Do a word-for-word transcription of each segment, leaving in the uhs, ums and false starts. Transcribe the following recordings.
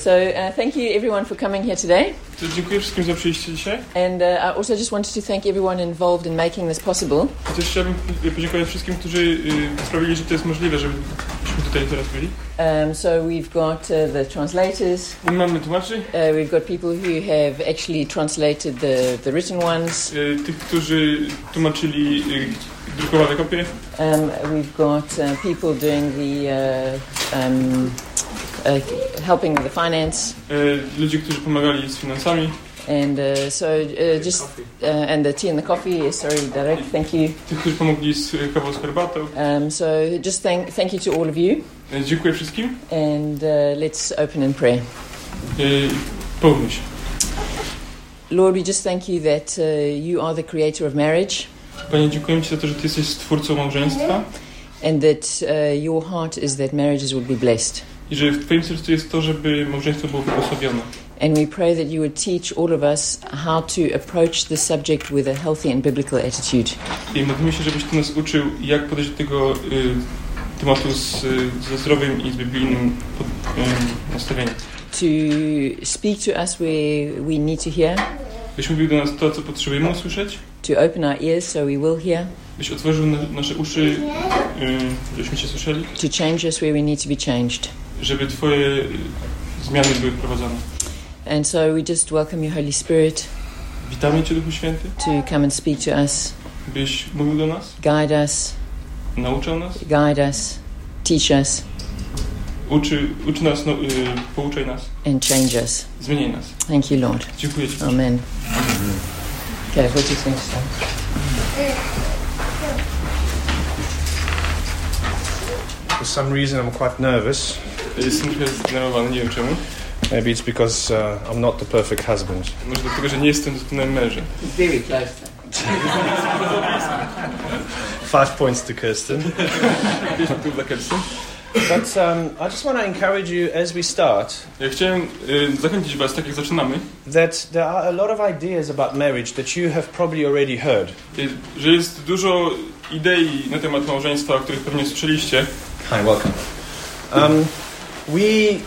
So uh, thank you everyone for coming here today. To dziękuję wszystkim za przyjście dzisiaj. And uh, I also just wanted to thank everyone involved in making this possible. I też chciałbym podziękować wszystkim, którzy y, sprawili, że to jest możliwe, żebyśmy tutaj teraz byli. Um, so we've got uh, the translators. Mamy tłumaczy. Uh, we've got people who have actually translated the, the written ones. Y, tych, którzy tłumaczyli y, drukowane kopie. Um, we've got uh, people doing the uh, um, uh, helping with the finance. Y, ludzie, którzy pomagali z finansami. And uh, so uh, just uh, and the tea and the coffee. Yes, sorry, direct. Thank you. Tych, którzy pomogli z kawą z herbatą. Um, so just thank thank you to all of you. Y, dziękuję wszystkim. And uh, let's open in prayer. Y, Pomódlmy się. Lord, we just thank you that uh, you are the creator of marriage. Panie, dziękuję Ci za to, że Ty jesteś stwórcą małżeństwa. And that uh, your heart is that marriages would be blessed. I że w Twoim sercu jest to, żeby małżeństwo było błogosławione. And we pray that you would teach all of us how to approach the subject with a healthy and biblical attitude. I modlimy się, żebyś Ty nas uczył, jak podejść do tego y, tematu z, ze zdrowym i z biblijnym pod, y, nastawieniem. To speak to us where we need to hear. Byś mówił do nas to, co potrzebujemy usłyszeć. To open our ears so we will hear. Byś otworzył na, nasze uszy, y, żebyśmy Cię słyszeli. To change us where we need to be changed. Żeby Twoje y, zmiany były wprowadzane. And so we just welcome you, Holy Spirit. Witamy Cię, Duchu Święty. To come and speak to us. Byś mówił do nas. Guide us. Nauczał nas. Guide us. Teach us. Uczy, uczy nas, no, y, pouczaj nas. And change us. Zmieniaj nas. Thank you, Lord. Dziękuję Ci. Amen. Okay, what do you think, Stan? For some reason I'm quite nervous. Jestem trochę zdenerwowany, nie wiem czemu. Maybe it's because uh, I'm not the perfect husband. Może dlatego, że nie jestem doskonałym mężem. Very close. Five points to Kirsten. But um, I just want to encourage you as we start. Ja chciałem y, zachęcić Was, tak jak zaczynamy, that there are a lot of ideas about marriage that you have probably already heard. y, że jest dużo idei na temat małżeństwa, o których pewnie słyszeliście. Hi, welcome. Um, we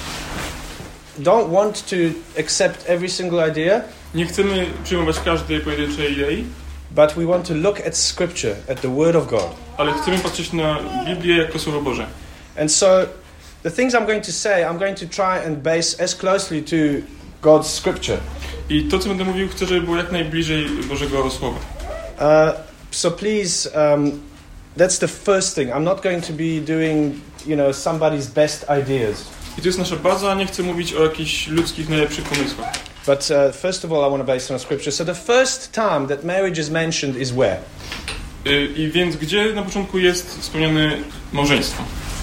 don't want to accept every single idea. Nie chcemy przyjmować każdej pojedynczej idei, but we want to look at Scripture, at the Word of God. Ale chcemy patrzeć na Biblię jako Słowo Boże. And so, the things I'm going to say, I'm going to try and base as closely to God's Scripture. I to, co będę mówił, chcę, żeby było jak najbliżej Bożego Słowa. Uh, so please, um, that's the first thing. I'm not going to be doing, you know, somebody's best ideas. I to jest nasza baza, nie chcę mówić o jakichś ludzkich, najlepszych pomysłach. But uh, first of all, I want to base it on Scripture. So the first time that marriage is mentioned is where? Y, I więc gdzie na początku jest wspomniane małżeństwo?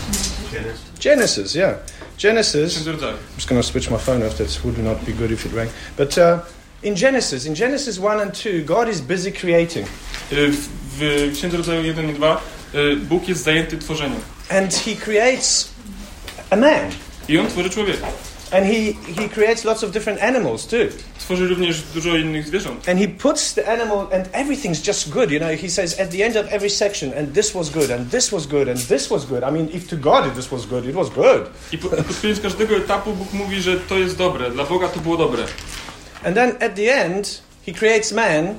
Genesis, yeah. Genesis. I'm just going to switch my phone off. That would not be good if it rang. But uh, in Genesis, in Genesis one and two, God is busy creating. Y, w, w Księdze Rodzaju jeden i dwa y, Bóg jest zajęty tworzeniem. And He creates a man. I On tworzy człowieka. And he, he creates lots of different animals too. Tworzy również dużo innych zwierząt. And he puts the animal, and everything's just good, you know. He says at the end of every section, and this was good, and this was good, and this was good. I mean, if to God this was good, it was good. I po, pod koniec każdego etapu Bóg mówi, że to jest dobre. Dla Boga to było dobre. And then at the end, He creates man,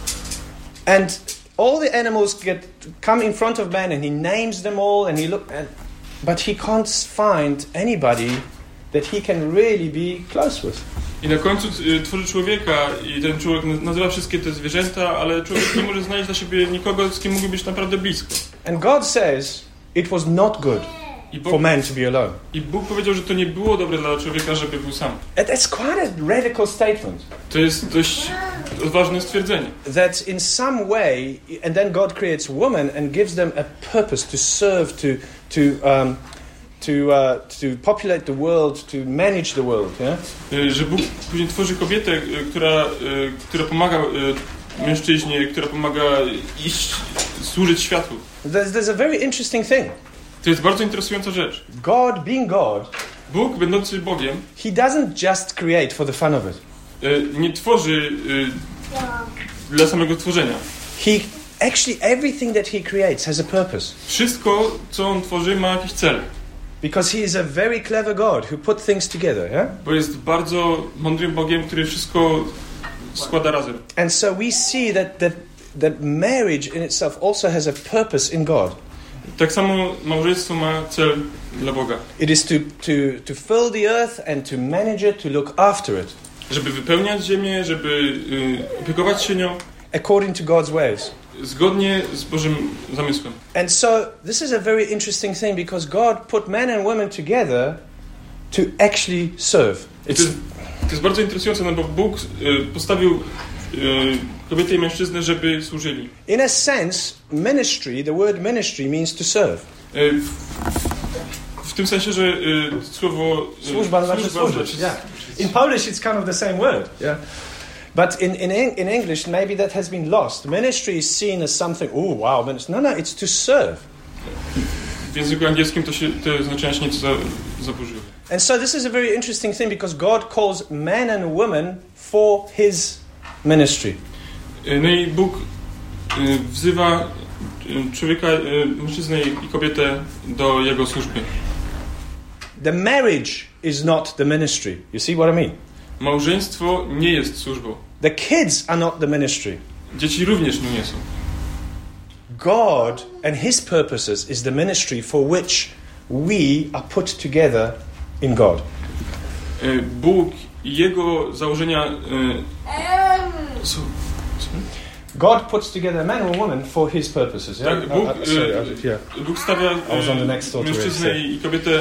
and all the animals get come in front of man, and He names them all, and He look, and, but He can't find anybody that he can really be close with. I na końcu y, tworzy człowieka i ten człowiek nazywa wszystkie te zwierzęta, ale człowiek nie może znaleźć dla siebie nikogo, z kim mógłby być naprawdę blisko. And God says it was not good Bóg, for man to be alone. I Bóg powiedział, że to nie było dobre dla człowieka, żeby był sam. And that's quite a radical statement. To jest dość odważne stwierdzenie. That in some way, and then God creates woman and gives them a purpose to serve, to to um, To, uh, to populate the world, to manage the world, yeah? Że Bóg później tworzy kobietę, która, która pomaga mężczyźnie, która pomaga iść, służyć światu. There's, there's a very interesting thing. To jest bardzo interesująca rzecz. God, being God, Bóg, będący Bogiem, He doesn't just create for the fun of it. Nie tworzy dla samego tworzenia. He actually everything that He creates has a purpose. Wszystko, co On tworzy, ma jakiś cel. Because he is a very clever God who put things together, yeah? Bo jest bardzo mądrym Bogiem, który wszystko składa razem. And so we see that that that marriage in itself also has a purpose in God. Tak samo małżeństwo ma cel dla Boga. It is to to to fill the earth and to manage it, to look after it. Żeby wypełniać ziemię, żeby y, opiekować się nią. According to God's ways. Zgodnie z Bożym zamysłem. And so this is a very interesting thing because God put men and women together to actually serve. To jest, to jest bardzo interesujące, no bo Bóg y, postawił y, kobietę i mężczyznę, żeby służyli. In a sense, ministry, the word ministry means to serve. Y, w, w tym sensie, że y, słowo y, służba znaczy służyć. Yeah. In Polish it's kind of the same word. Yeah. But in, in, in English, maybe that has been lost. Ministry is seen as something, oh wow, but it's, no, no, it's to serve. W języku angielskim to się, te znaczenia się nieco za, zaburzyły. And so this is a very interesting thing because God calls men and women for His ministry. No i Bóg wzywa człowieka, mężczyznę i kobietę do Jego służby. The marriage is not the ministry. You see what I mean? Małżeństwo nie jest służbą. The kids are not the ministry. Dzieci również nie są. God and His purposes is the ministry for which we are put together in God. Bóg i Jego założenia są... God puts together men and women for His purposes. Yeah? Tak, Bóg, uh, sorry, uh, yeah. Bóg stawia mężczyznę i kobietę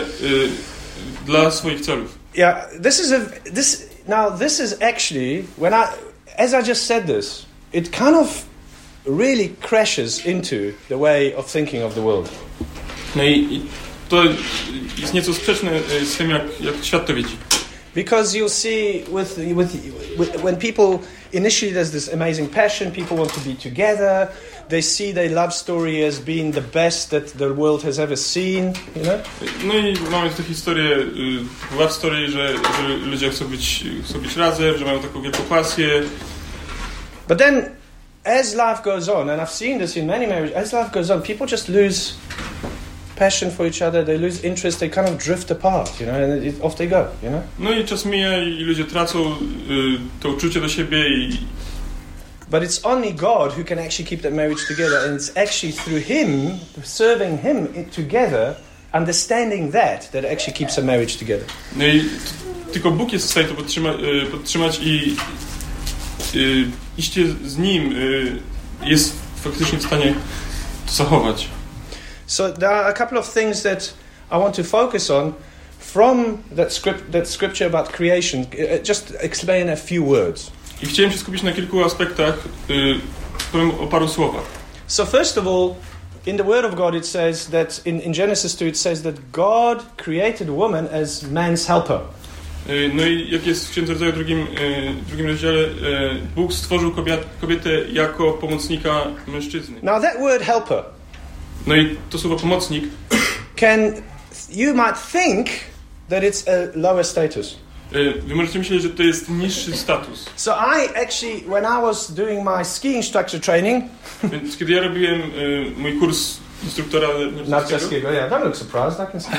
dla swoich celów. Yeah, this is a this now this is actually when I as I just said this, it kind of really crashes into the way of thinking of the world. No i, i to jest nieco sprzeczne z tym, jak, jak świat to widzi. Because you'll see with, with with when people initially there's this amazing passion, people want to be together, they see their love story as being the best that the world has ever seen, you know? No i mamy tę historię, love story, że, że ludzie chcą być, chcą być razem, że mają taką wielką pasję. But then as life goes on, and I've seen this in many marriages, as life goes on, people just lose passion for each other, they lose interest, they kind of drift apart, you know, and it, off they go, you know? No i czas mija i ludzie tracą y, to uczucie do siebie i... But it's only God who can actually keep that marriage together, and it's actually through Him, serving Him together, understanding that, that actually keeps a marriage together. No i t- tylko Bóg jest w stanie to podtrzyma, y, podtrzymać i y, iście z Nim y, jest faktycznie w stanie to zachować. So there are a couple of things that I want to focus on from that script, that scripture about creation. Uh, just explain a few words. I chciałem się skupić na kilku aspektach, y, powiem o paru słowach. So first of all, in the Word of God it says that, in, in Genesis two it says that God created woman as man's helper. Y, no i jak jest w Księdze Rodzaju drugim, y, drugim rozdziale, y, Bóg stworzył kobiet, kobietę jako pomocnika mężczyzny. Now that word helper, no i to słowo pomocnik, can you might think that it's a lower status. Wy możecie myśleć, że to jest niższy status. So I actually, when I was doing my ski instructor training, więc kiedy ja robiłem y, mój kurs instruktora narciarskiego, yeah, don't look surprised, I can see.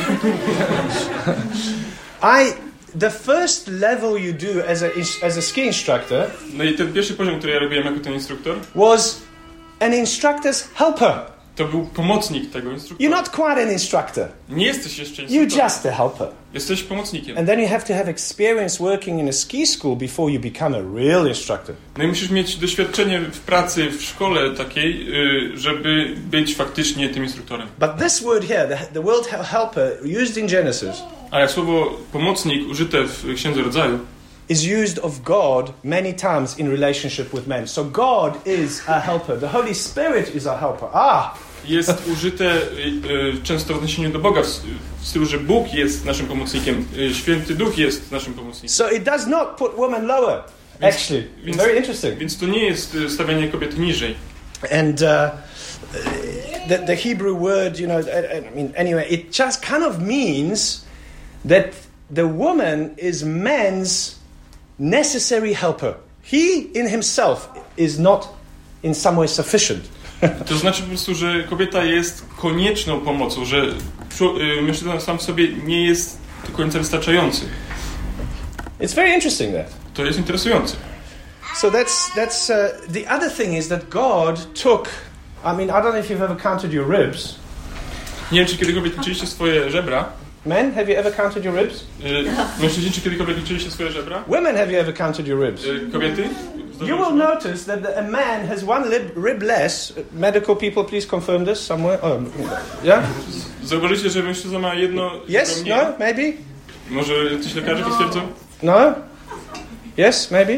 I the first level you do as a as a ski instructor, no i ten pierwszy poziom, który ja robiłem jako ten instruktor, was an instructor's helper. To był pomocnik tego instruktora. You're not quite an instructor. Nie jesteś jeszcze instruktorem. You're just a helper. Jesteś pomocnikiem. And then you have to have experience working in a ski school before you become a real instructor. No i musisz mieć doświadczenie w pracy w szkole takiej, żeby być faktycznie tym instruktorem. But this word here, the, the word helper used in Genesis, ale słowo pomocnik użyte w Księdze Rodzaju is used of God many times in relationship with men. So God is a helper. The Holy Spirit is a helper. Ah! Jest użyte y, y, często w odniesieniu do Boga w, w stylu, że Bóg jest naszym pomocnikiem, y, Święty Duch jest naszym pomocnikiem. So it does not put women lower. Więc, actually, więc, very interesting. Więc to nie jest stawianie kobiety niżej. And uh, the, the Hebrew word, you know, I mean, anyway, it just kind of means that the woman is man's necessary helper. He in himself is not in some way sufficient. To znaczy po prostu, że kobieta jest konieczną pomocą, że mężczyzna sam w sobie nie jest do końca wystarczający. It's very interesting that. To jest interesujące. So that's that's uh, the other thing is that God took. I mean, I don't know if you've ever counted your ribs. Nie wiem, czy kiedykolwiek liczyliście swoje żebra. Men, have you ever counted your ribs? Y, mężczyźni, czy kiedykolwiek liczyliście swoje żebra? Women, have you ever counted your ribs? Y, kobiety? You will notice that the, a man has one lib, rib less. Medical people, please confirm this somewhere. Oh, yeah? Zauważycie, że mężczyzna ma jedno... Yes? mniej? No? Maybe? Może coś lekarze potwierdzą? No? Yes? Maybe?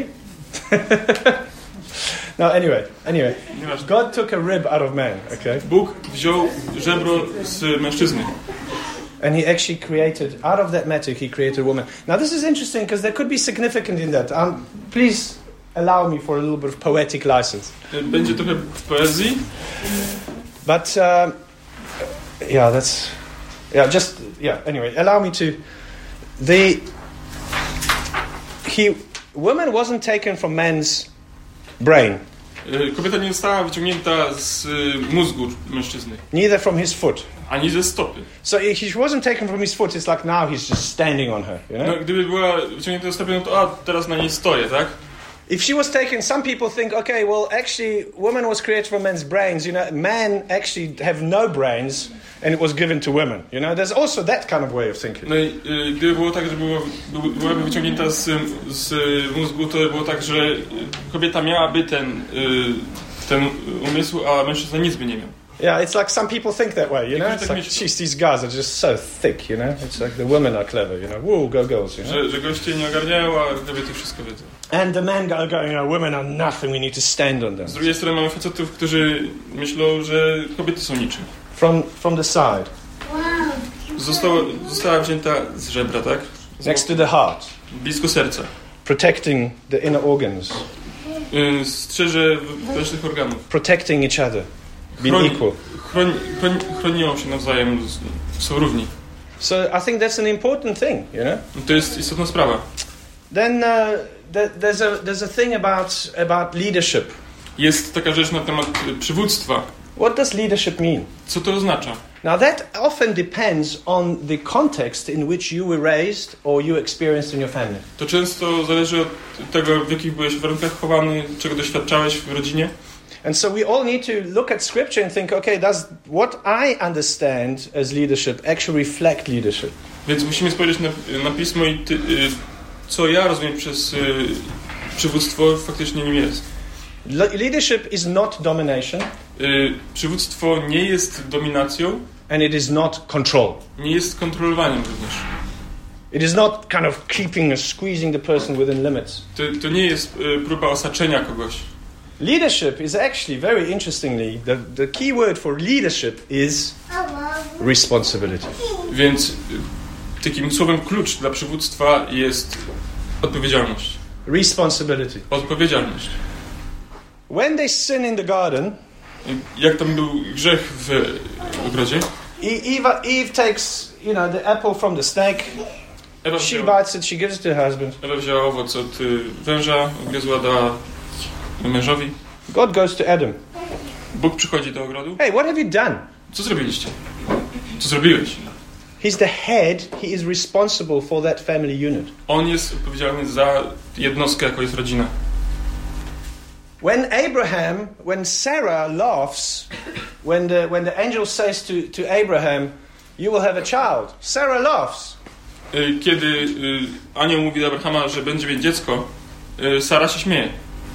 No, anyway, anyway. God took a rib out of man, okay? Bóg wziął żebro z mężczyzny. And he actually created, out of that matter, he created a woman. Now this is interesting because there could be significance in that. Um, please allow me for a little bit of poetic license. Będzie trochę poezji. But, um, yeah, that's, yeah, just, yeah, anyway, allow me to, the, he, woman wasn't taken from man's brain. Kobieta nie została wyciągnięta z mózgu mężczyzny. Neither from his foot. Ani ze stopy. So he wasn't taken from his foot, it's like now he's just standing on her, you know? No, gdyby była wyciągnięta ze stopy, no to a, teraz na niej stoję, tak? If she was taken, some people think, okay, well, actually, woman was created from man's brains. You know, men actually have no brains, and it was given to women. You know, there's also that kind of way of thinking. No i y, gdyby było tak, że było, byłaby wyciągnięta z, z mózgu, to było tak, że kobieta miałaby ten, y, ten umysł, a mężczyzna nic by nie miał. Yeah, it's like some people think that way, you know? It's like, geez, these guys are just so thick, you know? It's like the women are clever, you know? Woo, go girls, you know? Że, że goście nie ogarniają, a kobiety wszystko wiedzą. And the men go, go, you know, women are nothing, we need to stand on them. Z drugiej strony mamy facetów, którzy myślą, że kobiety są niczym. From, from the side. Została, została wzięta z żebra, tak? Z Next to the heart. Blisko serca. Protecting the inner organs. Y, strzeże wewnętrznych organów. Protecting each other. Being Chroni, equal. Chroni, chroni, chronią się nawzajem, są równi. So I think that's an important thing, you know? To jest istotna sprawa. Then uh, th- there's a there's a thing about about leadership. Jest taka rzecz na temat przywództwa. What does leadership mean? Co to oznacza? Now that often depends on the context in which you were raised or you experienced in your family. To często zależy od tego, w jakich byłeś warunkach chowany, czego doświadczałeś w rodzinie. And so we all need to look at scripture and think, okay, does what I understand as leadership actually reflect leadership? Więc musimy spojrzeć na, na pismo i ty, co ja rozumiem przez przywództwo faktycznie nim jest. Leadership is not domination. Przywództwo nie jest dominacją. And it is not control. Nie jest kontrolowaniem również. It is not kind of keeping or squeezing the person within limits. To, to nie jest próba osaczenia kogoś. Leadership is actually, very interestingly, the, the key word for leadership is responsibility. Więc takim słowem klucz dla przywództwa jest odpowiedzialność. Responsibility. Odpowiedzialność. When they sin in the garden, jak tam był grzech w ogrodzie, Eve, Eve takes, you know, the apple from the snake. Ewa she wzięła, bites it, she gives it to her husband. Ewa wzięła owoc od węża, ugryzła, dała mężowi. God goes to Adam. Bóg przychodzi do ogrodu. Hey, what have you done? Co zrobiliście? Co zrobiłeś? He's the head. He is responsible for that family unit. On jest odpowiedzialny za jednostkę, jaką jest rodzina. When Abraham, when Sarah laughs, when the when the angel says to, to Abraham, you will have a child. Sarah laughs. Kiedy anioł mówi do Abrahama, że będzie mieć dziecko, Sara się śmieje.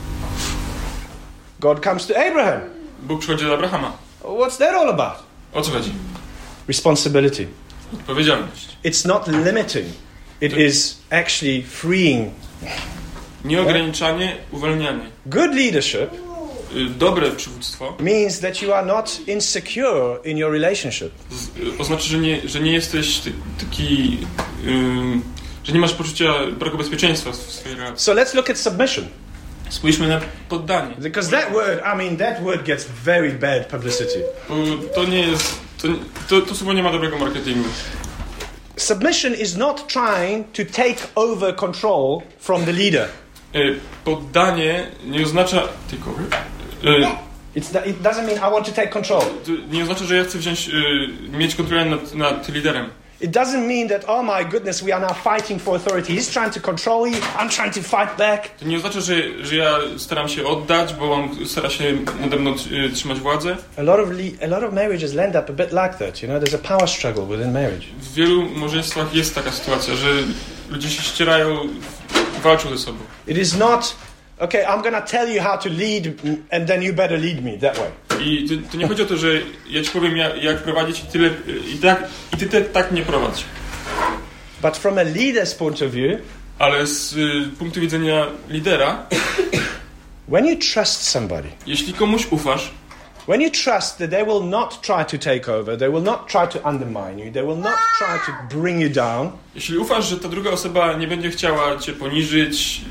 God comes to Abraham. Bóg przychodzi do Abrahama. What's that all about? O co chodzi? Responsibility. Odpowiedzialność. It's not limiting. It to... is actually freeing. Nieograniczanie, uwalnianie. Good leadership dobre przywództwo means that you are not insecure in your relationship. Oznacza, że nie, że nie jesteś taki, um, że nie masz poczucia braku bezpieczeństwa w swojej relacji. So let's look at submission. Spójrzmy na poddanie. Because that word, I mean, that word gets very bad publicity. Bo to nie jest, to, to, to słowo nie ma dobrego marketingu. Submission is not trying to take over control from the leader. Poddanie nie oznacza tylko It's, it doesn't mean I want to take control. To nie oznacza, że ja chcę wziąć, y, mieć kontrolę nad, nad liderem. It doesn't mean that, oh my goodness, we are now fighting for authority. He's trying to control you, I'm trying to fight back. To nie oznacza, że, że ja staram się oddać, bo on stara się nade mną y, trzymać władzę. A lot of le- a lot of marriages end up a bit like that. You know, there's a power struggle within marriage. W wielu małżeństwach jest taka sytuacja, że ludzie się ścierają, walczą ze sobą. It is not, okay, I'm going to tell you how to lead and then you better lead me that way. I to, to nie chodzi o to, że ja ci powiem jak, jak prowadzić i tyle i tak i ty te, tak nie prowadź. But from a leader's point of view, ale z y, punktu widzenia lidera, when you trust somebody, jeśli komuś ufasz, when you trust that they will not try to take over, they will not try to undermine you, they will not try to bring you down. Jeśli ufasz, że ta druga osoba nie będzie chciała cię poniżyć,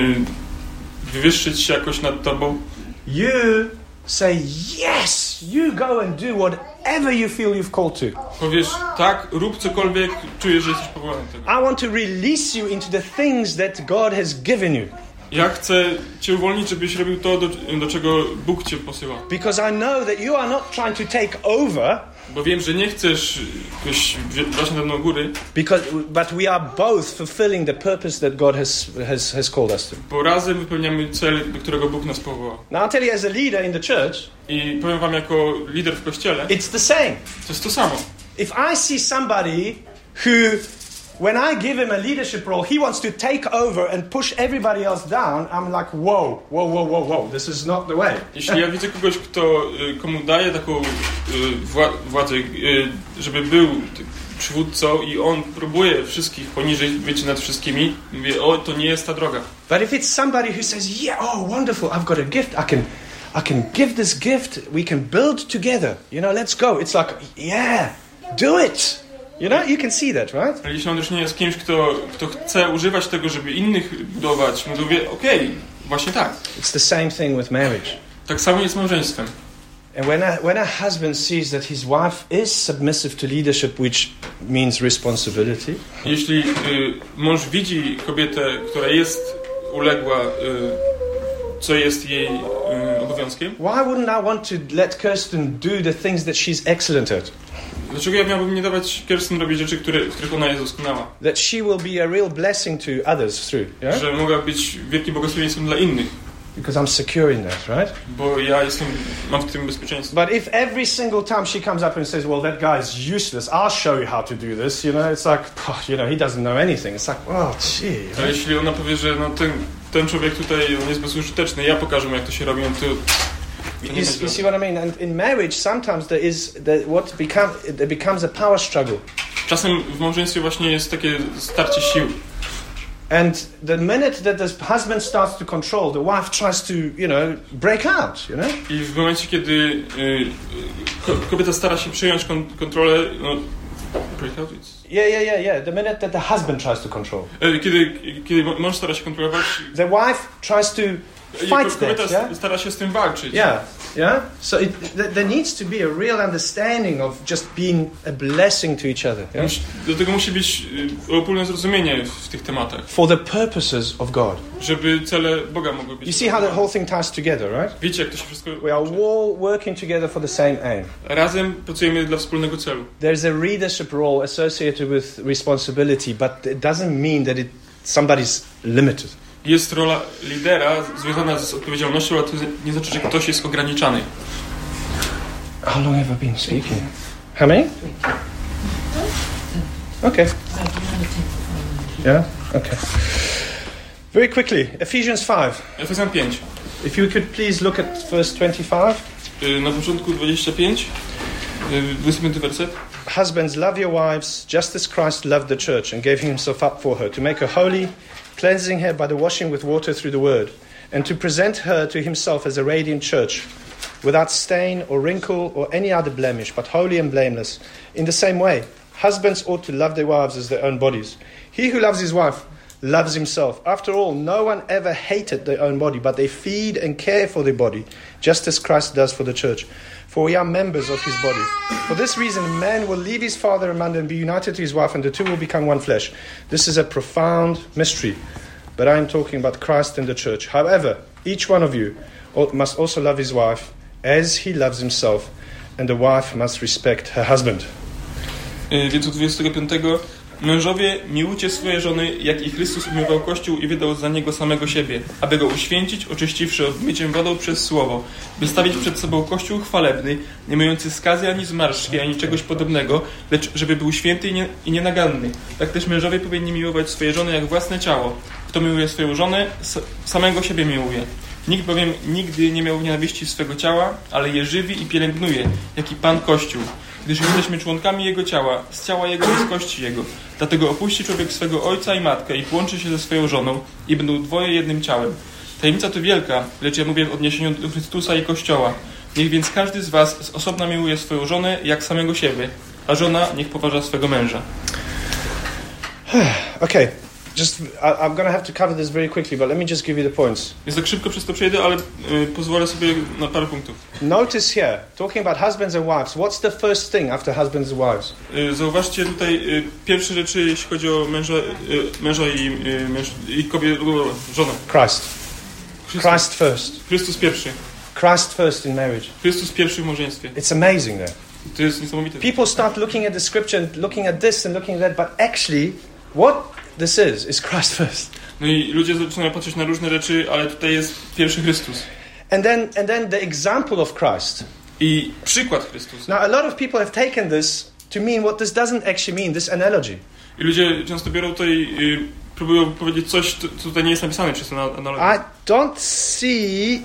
y, wywyższyć się jakoś nad tobą, you say yes, you go and do whatever you feel you've called to. Powiesz tak, rób cokolwiek, czujesz, że jesteś powołany do tego. I want to release you into the things that God has given you. Ja chcę cię uwolnić, żebyś robił to, do, do czego Bóg cię posyła. Because I know that you are not trying to take over. Bo wiem, że nie chcesz jakoś właśnie nade mną góry. Because, but we are both fulfilling the purpose that God has, has, has called us to. Bo razem wypełniamy cel, do którego Bóg nas powołał. Now I'll tell you, as a leader in the church, i powiem wam jako lider w kościele, it's the same. To jest to samo. If I see somebody who, when I give him a leadership role, he wants to take over and push everybody else down, I'm like, whoa, whoa, whoa, whoa, whoa, this is not the way. Jeśli ja widzę kogoś, kto, komu daje taką wła- władzę, żeby był przywódcą i on próbuje wszystkich poniżej, bycie nad wszystkimi, mówię, o, to nie jest ta droga. But if it's somebody who says, yeah, oh, wonderful, I've got a gift, I can, I can give this gift, we can build together, you know, let's go. It's like, yeah, do it. You know, you can see that, right? Ale jeśli on już nie jest kimś, kto, kto chce używać tego, żeby innych budować, mówię, okej, okay, właśnie tak. It's the same thing with marriage. Tak samo jest z małżeństwem. And when a, when a husband sees that his wife is submissive to leadership, which means responsibility. Jeśli y, mąż widzi kobietę, która jest uległa, y, co jest jej y, obowiązkiem. Why wouldn't I want to let Kirsten do the things that she's excellent at? Dlaczego ja miałbym nie dawać Kirsten robić rzeczy, które, w których ona jest doskonała? That she will be a real blessing to others through. Yeah? Że mogła być wielkim błogosławieństwem dla innych. Because I'm secure in that, right? Bo ja jestem, mam w tym bezpieczeństwo. But if every single time she comes up and says, well, that guy is useless, I'll show you how to do this, you know, it's like, oh, you know, he doesn't know anything. It's like, oh, gee. A jeśli ona powie, że no, ten, ten człowiek tutaj on jest bezużyteczny, ja pokażę mu, jak to się robi, to... You, you see what I mean? And in marriage, sometimes there is the, what become there becomes a power struggle. Czasem w małżeństwie właśnie jest takie starcie sił. And the minute that the husband starts to control, the wife tries to, you know, break out, you know? I w momencie, kiedy y, kobieta stara się przejąć kon- kontrolę, no, break out, it's... Yeah, yeah, yeah, yeah. The minute that the husband tries to control. Kiedy, kiedy mąż stara się kontrolować, the wife tries to fight kobieta that, yeah? stara się z tym walczyć. Yeah, yeah. So it, th- there needs to be a real understanding of just being a blessing to each other. Yeah? Do tego musi być ogólne zrozumienie w tych tematach. For the purposes of God. Żeby cele Boga mogły być. You see how the whole thing ties together, right? Wiecie, jak to się wszystko... We are all working together for the same aim. Razem pracujemy dla wspólnego celu. There's a leadership role associated with responsibility, but it doesn't mean that it somebody's limited. Jest rola lidera związana z odpowiedzialnością, ale to nie znaczy, że ktoś jest ograniczany. How long have I been speaking? How many? Okay. Yeah? Okay. Very quickly, Ephesians five. Efezjan pięć. If you could please look at verse twenty-five. Na początku dwudziesty piąty, dwudziesty piąty werset. Husbands, love your wives, just as Christ loved the church and gave himself up for her, to make her holy, cleansing her by the washing with water through the word, and to present her to himself as a radiant church, without stain or wrinkle or any other blemish, but holy and blameless. In the same way, husbands ought to love their wives as their own bodies. He who loves his wife loves himself. After all, no one ever hated their own body, but they feed and care for their body, just as Christ does for the church. For we are members of his body. For this reason, a man will leave his father and mother and be united to his wife, and the two will become one flesh. This is a profound mystery, but I am talking about Christ and the church. However, each one of you must also love his wife, as he loves himself, and the wife must respect her husband. Yy, więc od dwudziestego piątego mężowie, miłujcie swoje żony, jak i Chrystus umiłował Kościół i wydał za niego samego siebie, aby go uświęcić, oczyściwszy obmyciem wodą przez słowo, by stawić przed sobą Kościół chwalebny, nie mający skazy ani zmarszczki, ani czegoś podobnego, lecz żeby był święty i, nie, i nienaganny. Tak też mężowie powinni miłować swoje żony jak własne ciało. Kto miłuje swoją żonę, samego siebie miłuje. Nikt bowiem nigdy nie miał nienawiści swego ciała, ale je żywi i pielęgnuje, jak i Pan Kościół. Gdyż jesteśmy członkami Jego ciała, z ciała Jego i z kości Jego. Dlatego opuści człowiek swego ojca i matkę i połączy się ze swoją żoną i będą dwoje jednym ciałem. Tajemnica to wielka, lecz ja mówię w odniesieniu do Chrystusa i Kościoła. Niech więc każdy z was z osobna miłuje swoją żonę jak samego siebie, a żona niech poważa swego męża. Okay, just I, I'm going to have to cover this very quickly, but let me just give you the points. Jest tak szybko, przez to przejdę, ale y, pozwolę sobie na parę punktów. Notice here, talking about husbands and wives, what's the first thing after husbands and wives? Y, zauważcie tutaj y, pierwsze rzeczy, jeśli chodzi o męża, y, męża i, y, męż, i kobietę, żonę. Christ. Chrystus. Christ first. Chrystus pierwszy. Christ first in marriage. Chrystus pierwszy w małżeństwie. It's amazing there. To jest niesamowite. People start looking at the scripture and looking at this and looking at that, but actually, what this is, is Christ first. No i ludzie zaczynają patrzeć na różne rzeczy, ale tutaj jest pierwszy Chrystus. And then, and then the example of Christ. I przykład Chrystusa. Now, a lot of people have taken this to mean what this doesn't actually mean, this analogy. I ludzie często biorą tutaj, y, próbują powiedzieć coś, co tutaj nie jest napisane przez tę analogię. I don't see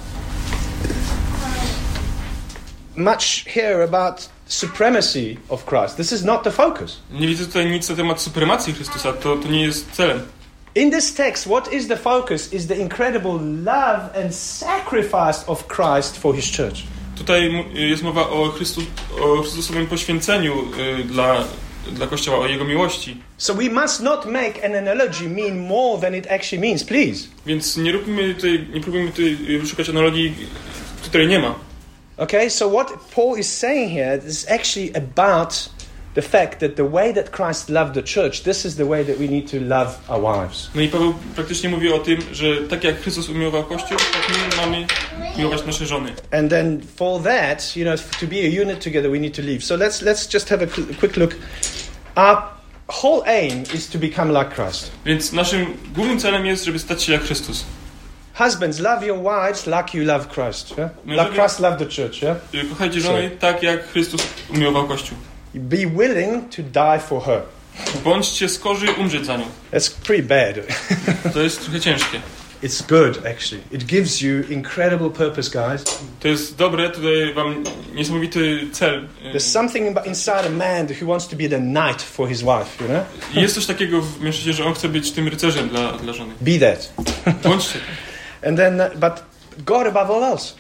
much here about supremacy of Christ. This is not the focus. Nie widzę tutaj nic na temat supremacji Chrystusa, to, to nie jest celem. In this text, what is the focus is the incredible love and sacrifice of Christ for his church. Tutaj jest mowa o, Chrystus, o Chrystusowym poświęceniu y, dla, dla Kościoła, o Jego miłości. So we must not make an analogy mean more than it actually means, please. Więc nie róbmy tutaj, nie próbujmy tutaj szukać analogii, której nie ma. Okay, so what Paul is saying here is actually about the fact that the way that Christ loved the church, this is the way that we need to love our wives. No i Paweł praktycznie mówi o tym, że tak jak Chrystus umiłował Kościół, tak my mamy miłować nasze żony. And then for that, you know, to be a unit together, we need to live. So let's let's just have a quick look. Our whole aim is to become like Christ. Więc naszym głównym celem jest, żeby stać się jak Chrystus. Husbands, love your wives like you love Christ. Yeah? Like Christ loved the church. Yeah? Kochajcie żony tak, jak Chrystus umiłował Kościół. Be willing to die for her. Bądźcie skorzy umrzeć za nią. That's pretty bad. To jest trochę ciężkie. It's good, actually. It gives you incredible purpose, guys. To jest dobre, tutaj wam niesamowity cel. There's something inside a man who wants to be the knight for his wife, you know? Jest coś takiego w mężczyźnie, że on chce być tym rycerzem dla, dla żony. Be that. Bądźcie. And then, uh, but God above all else.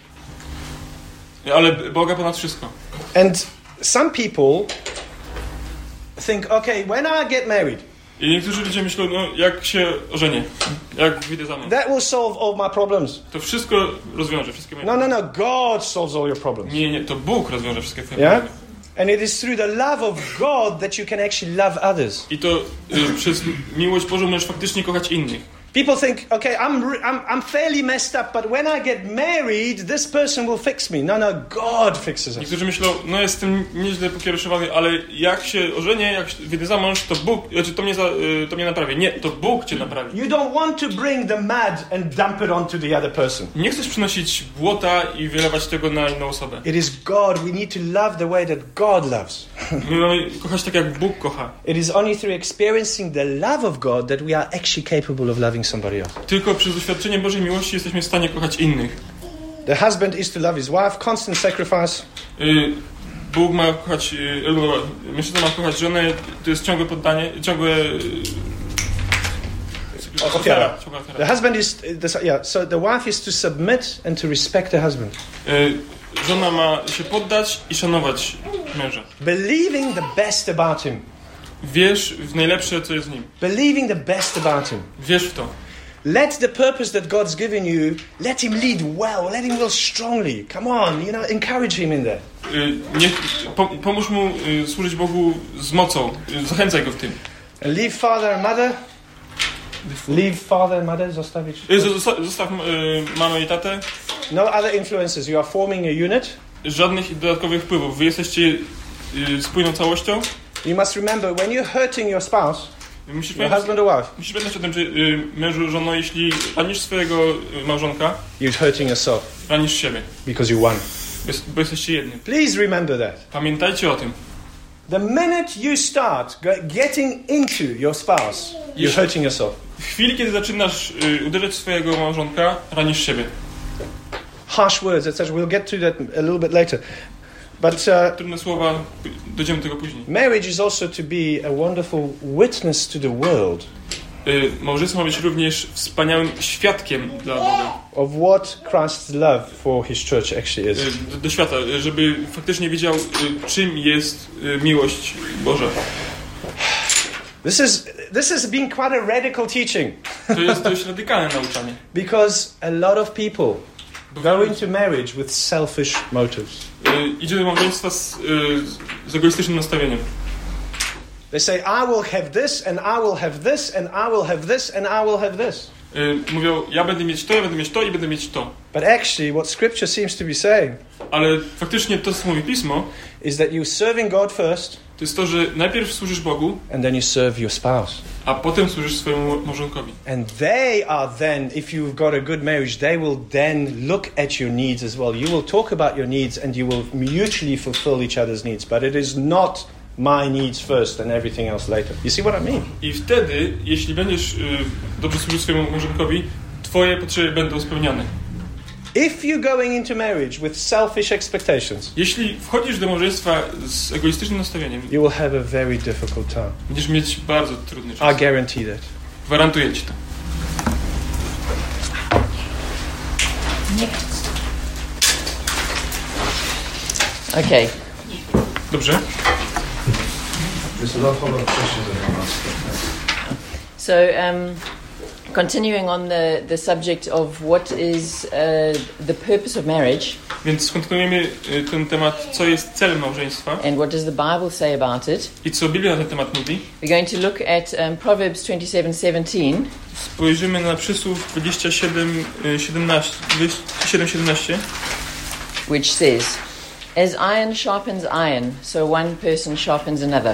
Ale Boga ponad wszystko. And some people think, okay, when I get married, i niektórzy ludzie myślą, no jak się ożenię, jak wyjdę za mną. That will solve all my problems. To wszystko rozwiąże, wszystkie moje No, no, no, God solves all your problems. Nie, nie, to Bóg rozwiąże wszystkie twoje yeah? problemy. And it is through the love of God that you can actually love others. I to y, przez miłość Bożą możesz faktycznie kochać innych. People think, okay, I'm, I'm, I'm fairly messed up, but when I get married, this person will fix me. No, no, God fixes us. Niektórzy myślą, no jestem nieźle pokierowany, ale jak się ożenię, jak wyjdę za mąż, to Bóg, znaczy to mnie, za, to mnie naprawi. Nie, to Bóg cię naprawi. You don't want to bring the mud and dump it onto the other person. Nie chcesz przynosić błota i wylewać tego na inną osobę. It is God. We need to love the way that God loves. My mamy kochać tak, jak Bóg kocha. It is only through experiencing the love of God that we are actually capable of loving somebody else. Tylko przez doświadczenie Bożej miłości jesteśmy w stanie kochać innych. The husband is to love his wife, constant sacrifice. Y, Bóg ma kochać, y, mężczyzna ma kochać żonę, to jest ciągłe poddanie, ciągłe y, ofiara. The husband is, the, yeah, so the wife is to submit and to respect the husband. Y, żona ma się poddać i szanować męża. Believing the best about him. Wierz w najlepsze, co jest w nim. Believing the best about him. Wierz w to. Let the purpose that God's given you, let him lead well, let him go strongly. Come on, you know, encourage him in there. Y, niech, po, pomóż mu y, służyć Bogu z mocą. Y, zachęcaj go w tym. And leave father and mother. Leave father and mother, zostawić. Y, zostaw, zostaw y, mamę i tatę. No other influences. You are forming a unit. Żadnych dodatkowych wpływów. Wy jesteście y, spójną całością. You must remember, when you're hurting your spouse, Musisz your husband or wife, musisz pamiętać o tym, że y, mężu, żono, jeśli ranisz swojego y, małżonka, you're hurting yourself ranisz siebie, because you won. bo, bo jesteście jednym. Please remember that. Pamiętajcie o tym. The minute you start getting into your spouse, you're hurting yourself. W chwili, kiedy zaczynasz y, uderzać swojego małżonka, ranisz siebie. Harsh words, et cetera. We'll get to that a little bit later. But uh, Trudne słowa, dojdziemy do tego później. marriage is also to be a wonderful witness to the world. Y, małżeństwo ma być również wspaniałym świadkiem dla Boga. Of what Christ's love for His church actually is. Y, do, do świata, y, żeby faktycznie wiedział, y, czym jest y, miłość Boża. This is this has been quite a radical teaching. To jest dość radykalne nauczanie. Because a lot of people go into marriage with selfish motives. Y, idzie do małżeństwa z, y, z egoistycznym nastawieniem. They say, I will have this, and I will have this, and I will have this, and I will have this. Y, mówią, ja będę mieć to, ja będę mieć to i będę mieć to. But actually, what Scripture seems to be saying Ale faktycznie to, co mówi Pismo, is that you're serving God first, to jest to, że najpierw służysz Bogu, and then you serve your spouse. a potem służysz swojemu małżonkowi. And they are then, if you've got a good marriage, they will then look at your needs as well. You will talk about your needs, and you will mutually fulfill each other's needs. But it is not my needs first and everything else later. You see what I mean? I wtedy, jeśli będziesz y, dobrze służył swojemu małżonkowi, twoje potrzeby będą spełniane. If you're going into marriage with selfish expectations, Jeśli wchodzisz do małżeństwa z egoistycznym nastawieniem, you will have a very difficult time. będziesz mieć bardzo trudny I czas. guarantee that. Gwarantuję ci to. Okay. Dobrze? There's a lot of questions that I ask. So, um, continuing on the, the subject of what is uh, the purpose of marriage Więc kontynuujemy y, ten temat, co jest celem małżeństwa and what does the Bible say about it. i co Biblia na ten temat mówi. We're going to look at um, Proverbs twenty-seven seventeen, Spojrzymy na przysłów dwadzieścia siedem, siedemnaście, siedem siedemnaście, which says, "As iron sharpens iron, so one person sharpens another."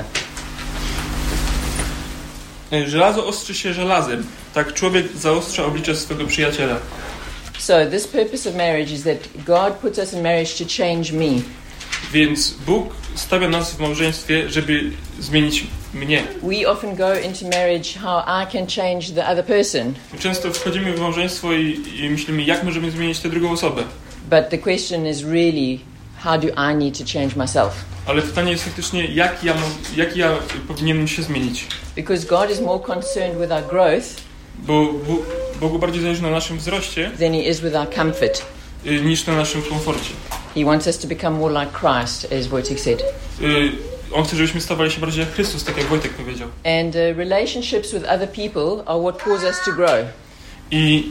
Żelazo ostrzy się żelazem, tak człowiek zaostrza oblicze swego przyjaciela. So this purpose of marriage is that God puts us in marriage to change me. Więc Bóg stawia nas w małżeństwie, żeby zmienić mnie. We often go into marriage how I can change the other person, Często wchodzimy w małżeństwo i, i myślimy, jak możemy zmienić tę drugą osobę. but the question is really, how do I need to change myself? Ale pytanie jest faktycznie, jak ja, mam- jak ja powinienem się zmienić. Because God is more concerned with our growth Bo Bu- Bogu bardziej zależy na naszym wzroście than He is with our comfort. y, niż na naszym komforcie. He wants us to become more like Christ, as Wojtek said. Y, On chce, żebyśmy stawali się bardziej jak Chrystus, tak jak Wojtek powiedział. And uh, relationships with other people are what cause us to grow. I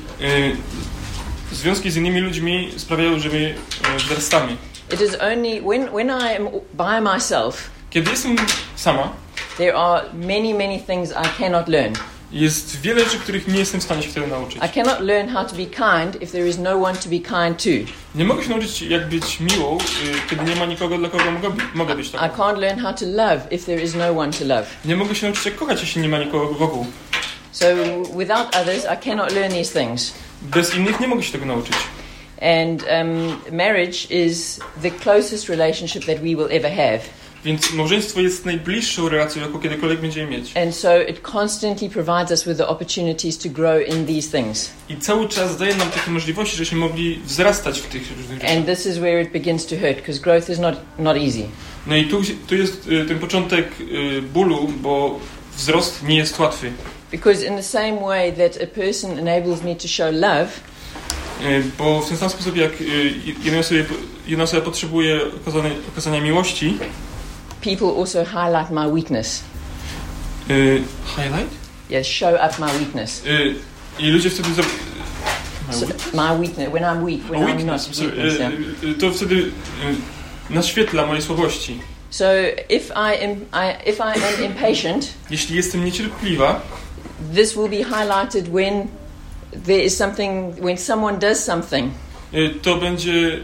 y, związki z innymi ludźmi sprawiają, że my y, wzrastamy. It is only when, when I am by myself, Kiedy jestem sama, there are many, many things I cannot learn. jest wiele rzeczy, których nie jestem w stanie się wtedy nauczyć. I cannot learn how to be kind if there is no one to be kind to. Nie mogę się nauczyć, jak być miłą, y, kiedy nie ma nikogo, dla kogo mogę, mogę być I taką. can't learn how to love if there is no one to love. Nie mogę się nauczyć, jak kochać, jeśli nie ma nikogo wokół. So without others, I cannot learn these things. Bez innych nie mogę się tego nauczyć. And um, marriage is the closest relationship that we will ever have. Więc małżeństwo jest najbliższą relacją, jaką kiedykolwiek będziemy mieć. And so it constantly provides us with the opportunities to grow in these things. I cały czas daje nam takie możliwości, żebyśmy mogli wzrastać w tych różnych rzeczach. And this is where it begins to hurt, because growth is not, not easy. No i tu, tu jest y, ten początek y, bólu, bo wzrost nie jest łatwy. Because in the same way that a person enables me to show love, Y, bo w ten sam sposób, jak y, jedna, osoba, jedna osoba potrzebuje okazania, okazania miłości, people also highlight my weakness. y, highlight? Yes, show up my weakness. Y, I ludzie wtedy... Za... So, my weakness, when I'm weak, when O, I'm weakness, not sorry, weakness, yeah. y, y, to wtedy y, naświetla moje słabości. So if I am, I, if I am impatient, Jeśli jestem niecierpliwa, this will be highlighted when there is something, when someone does something y, to będzie y,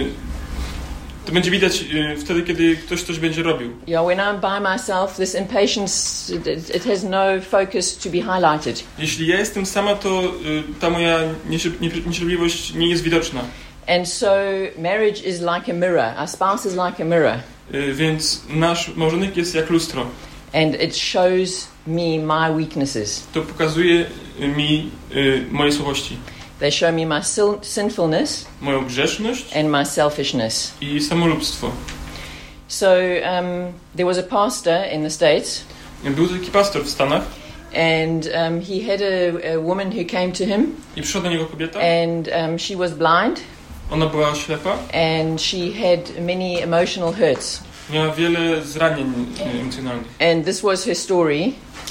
to będzie widać y, wtedy, kiedy ktoś coś będzie robił. You know, when I'm by myself, this impatience, it, it has no focus to be highlighted. Jeśli ja jestem sama, to y, ta moja nieszyb- nie- niecierpliwość nie jest widoczna. And so marriage is like a mirror. Our spouse is like a mirror. Y, więc nasz małżonek jest jak lustro. And it shows me my weaknesses. To pokazuje mi y, moje słabości. They show me my sil- sinfulness Moją grzeszność and my selfishness. i samolubstwo. So um, there was a pastor in the States, Był taki pastor w Stanach and um, he had a, a woman who came to him, i przyszła do niego kobieta. and um, she was blind, Ona była ślepa, and she had many emotional hurts. miała wiele zranień y, emocjonalnych. And this was her story,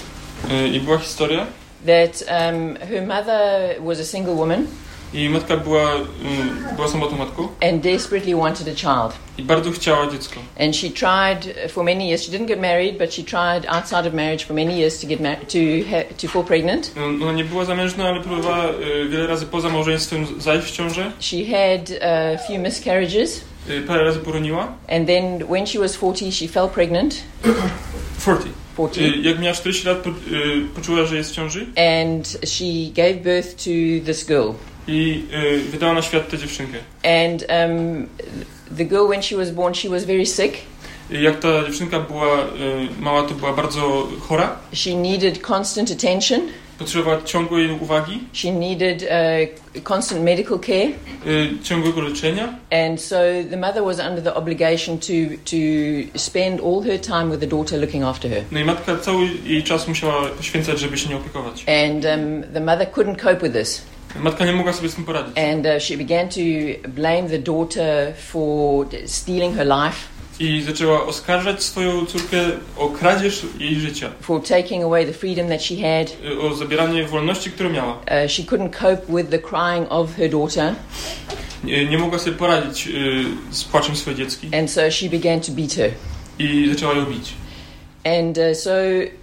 Y, I była historia. that um, her mother was a single woman Jej matka była, y, była samotną matką and desperately wanted a child. i bardzo chciała dziecko. And she tried for many years. She didn't get married, but she tried outside of marriage for many years to get mar- to ha- to fall pregnant. Ona nie była zamężna, ale próbowała y, wiele razy poza małżeństwem zajść w ciążę. She had a few miscarriages, Y, parę razy poroniła. and then when she was forty, she fell pregnant. czterdzieści. forty. Y, jak miała czterdzieści lat, po, y, poczuła, że jest w ciąży And she gave birth to this girl. i y, wydała na świat tę dziewczynkę. And um, the girl, when she was born, she was very sick. I jak ta dziewczynka była y, mała, to była bardzo chora. She needed constant attention. Potrzebowała ciągłej uwagi, She needed uh, constant medical care. y, ciągłego leczenia. And so the mother was under the obligation to, to spend all her time with the daughter looking after her. No i matka cały jej czas musiała poświęcać, żeby się nie opiekować. And um, the mother couldn't cope with this. Matka nie mogła sobie z tym poradzić. And uh, she began to blame the daughter for stealing her life, I zaczęła oskarżać swoją córkę o kradzież jej życia, for taking away the freedom that she had. y, o zabieranie wolności, którą miała. Uh, she couldn't cope with the crying of her daughter, Nie, nie mogła sobie poradzić y, z płaczem swojej dziecki and so she began to beat her. i zaczęła ją bić. And uh, so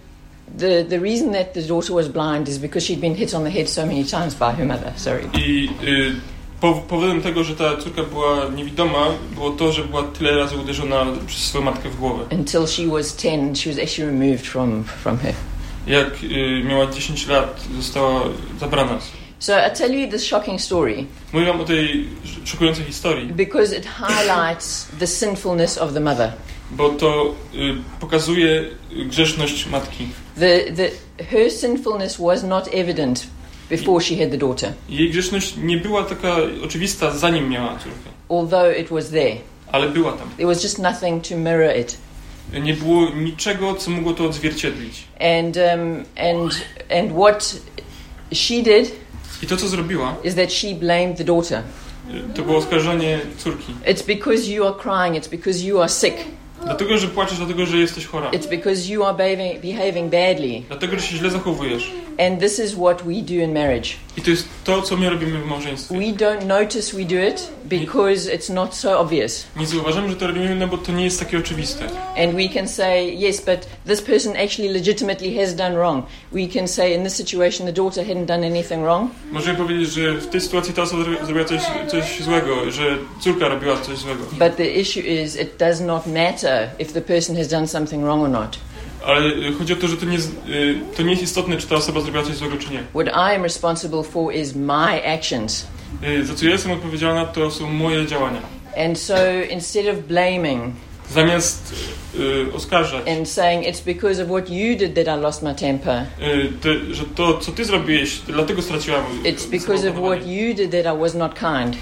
the the reason that the daughter was blind is because she'd been hit on the head so many times by her mother. Sorry. I y, po, powodem tego, że ta córka była niewidoma, było to, że była tyle razy uderzona przez swoją matkę w głowę. Until she was ten, she was actually removed from, from her. Jak y, miała dziesięć lat, została zabrana. So I tell you this shocking story Mówię wam o tej szokującej historii, because it highlights the sinfulness of the mother. bo to y, pokazuje grzeszność matki. The, the, her sinfulness was not evident before she had the daughter, Jej grzeszność nie była taka oczywista, zanim miała córkę, although it was there. ale była tam. There was just nothing to mirror it. Nie było niczego, co mogło to odzwierciedlić. And, um, and, and what she did I to, co zrobiła, is that she blamed the daughter. y, to było oskarżenie córki. It's because you are crying, it's because you are sick, Dlatego, że płaczesz, dlatego, że jesteś chora. it's because you are behaving, behaving badly. Dlatego, że się źle zachowujesz. And this is what we do in marriage. I to jest to, co my robimy w małżeństwie. We don't notice we do it because it's not so obvious. Nie zauważamy, że to robimy, no bo to nie jest takie oczywiste. And we can say, yes, but this person actually legitimately has done wrong. We can say in this situation the daughter hadn't done anything wrong. Możemy powiedzieć, że w tej sytuacji ta osoba zro- zrobiła coś, coś złego, że córka robiła coś złego. But the issue is it does not matter if the person has done something wrong or not. Ale y, chodzi o to, że to nie, jest, y, to nie jest istotne, czy ta osoba zrobiła coś złego, czy nie. What I am responsible for is my actions. Y, za co ja jestem odpowiedzialna, to są moje działania. And so instead of blaming Zamiast y, oskarżać, and saying it's because of what you did that I lost my temper, y, te, że to, co ty zrobiłeś, dlatego straciłam. it's because of what you did that I was not kind.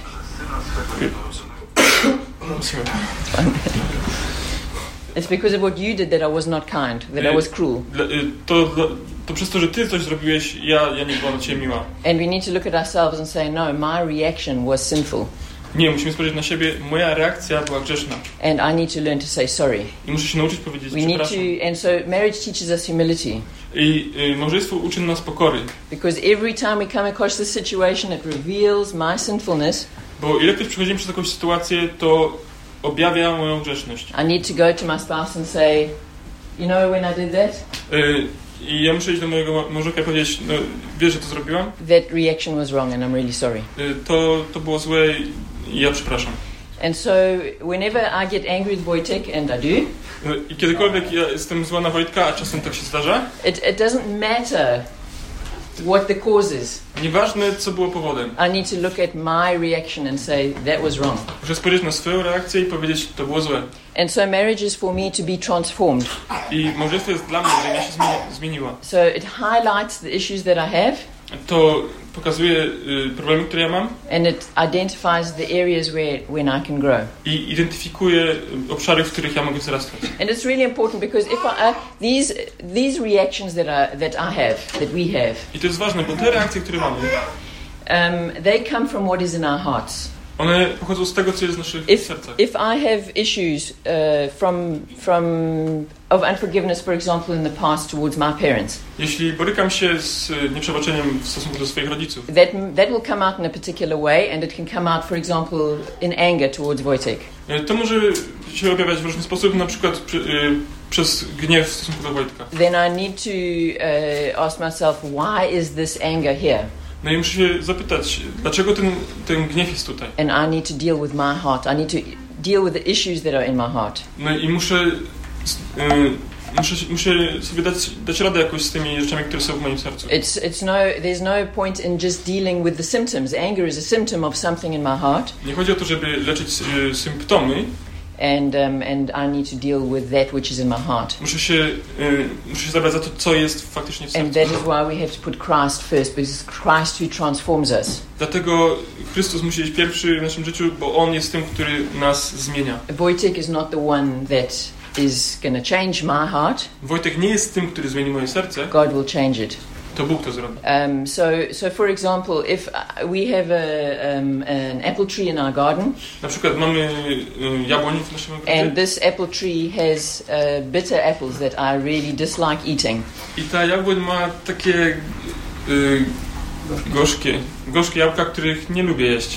It's because of what you did that I was not kind, that I was cruel. Dla- y, To, dla- to przez to, że ty coś zrobiłeś, ja, ja nie byłam na ciebie miła. And we need to look at ourselves and say, no, my reaction was sinful. Nie, musimy spojrzeć na siebie. Moja reakcja była grzeszna. And I need to learn to say sorry. I muszę się nauczyć powiedzieć We need przepraszam. to, and so marriage teaches us humility. I y, małżeństwo uczy nas pokory. Because every time we come across this situation, it reveals my sinfulness. Bo ilekroć przechodzimy przez jakąś sytuację, to objawia moją grzeszność. I need to go to my spouse and say, you know when I did that? Y, I ja muszę iść do mojego małżonka i powiedzieć, no wiesz, że to zrobiłam? That reaction was wrong and I'm really sorry. Y, To, to było złe i ja przepraszam. And so whenever I get angry with Wojtek, and I do, Y, I kiedykolwiek ja jestem zła na Wojtka, a czasem tak się zdarza, it, it doesn't matter what the cause is. nieważne co było powodem. I need to look at my reaction and say that was wrong. Muszę spojrzeć na swoją reakcję i powiedzieć, to było złe. And so marriage is for me to be transformed. I małżeństwo jest dla mnie, że ja się zmieni- zmieniła. So it highlights the issues that I have, To pokazuje y, problemy, które ja mam and it identifies the areas where when I can grow. i identyfikuje y, obszary, w których ja mogę wzrastać. And it's really important because if I, uh, these these reactions that I that I have, that we have, I to jest ważne, bo te reakcje, które mamy, um, they come from what is in our hearts. one pochodzą z tego, co jest w naszych If sercach. if I have issues uh, from from of unforgiveness, for example, in the past towards my parents, Jeśli borykam się z y, nieprzebaczeniem w stosunku do swoich rodziców, that that will come out in a particular way, and it can come out, for example, in anger towards Wojtek. y, to może się objawiać w różny sposób, na przykład przy, y, przez gniew w stosunku do Wojtka. Then I need to uh, ask myself, why is this anger here? No i muszę się zapytać, dlaczego ten, ten gniew jest tutaj? And I need to deal with my heart. I need to deal with the issues that are in my heart. No i muszę, y, muszę, muszę sobie dać, dać radę jakoś z tymi rzeczami, które są w moim sercu. It's it's no there's no point in just dealing with the symptoms. Anger is a symptom of something in my heart, Nie chodzi o to, żeby leczyć y, symptomy. and um, and I need to deal with that which is in my heart. Muszę się, y, muszę się zabrać za to, co jest faktycznie w And sercu. that is why we have to put Christ first, because it's Christ who transforms us. Dlatego Chrystus musi być pierwszy w naszym życiu, bo On jest tym, który nas zmienia. Wojtek is not the one that is going to change my heart. Wojtek nie jest tym, który zmieni moje serce, God will change it. to Bóg to zrobi. Um, so, so for example, if uh, we have a, um, an apple tree in our garden, Na przykład mamy y, jabłoń w naszym and ogrodzie this apple tree has uh, bitter apples that I really dislike eating. i ta jabłoń ma takie y, gorzkie, gorzkie jabłka, których nie lubię jeść.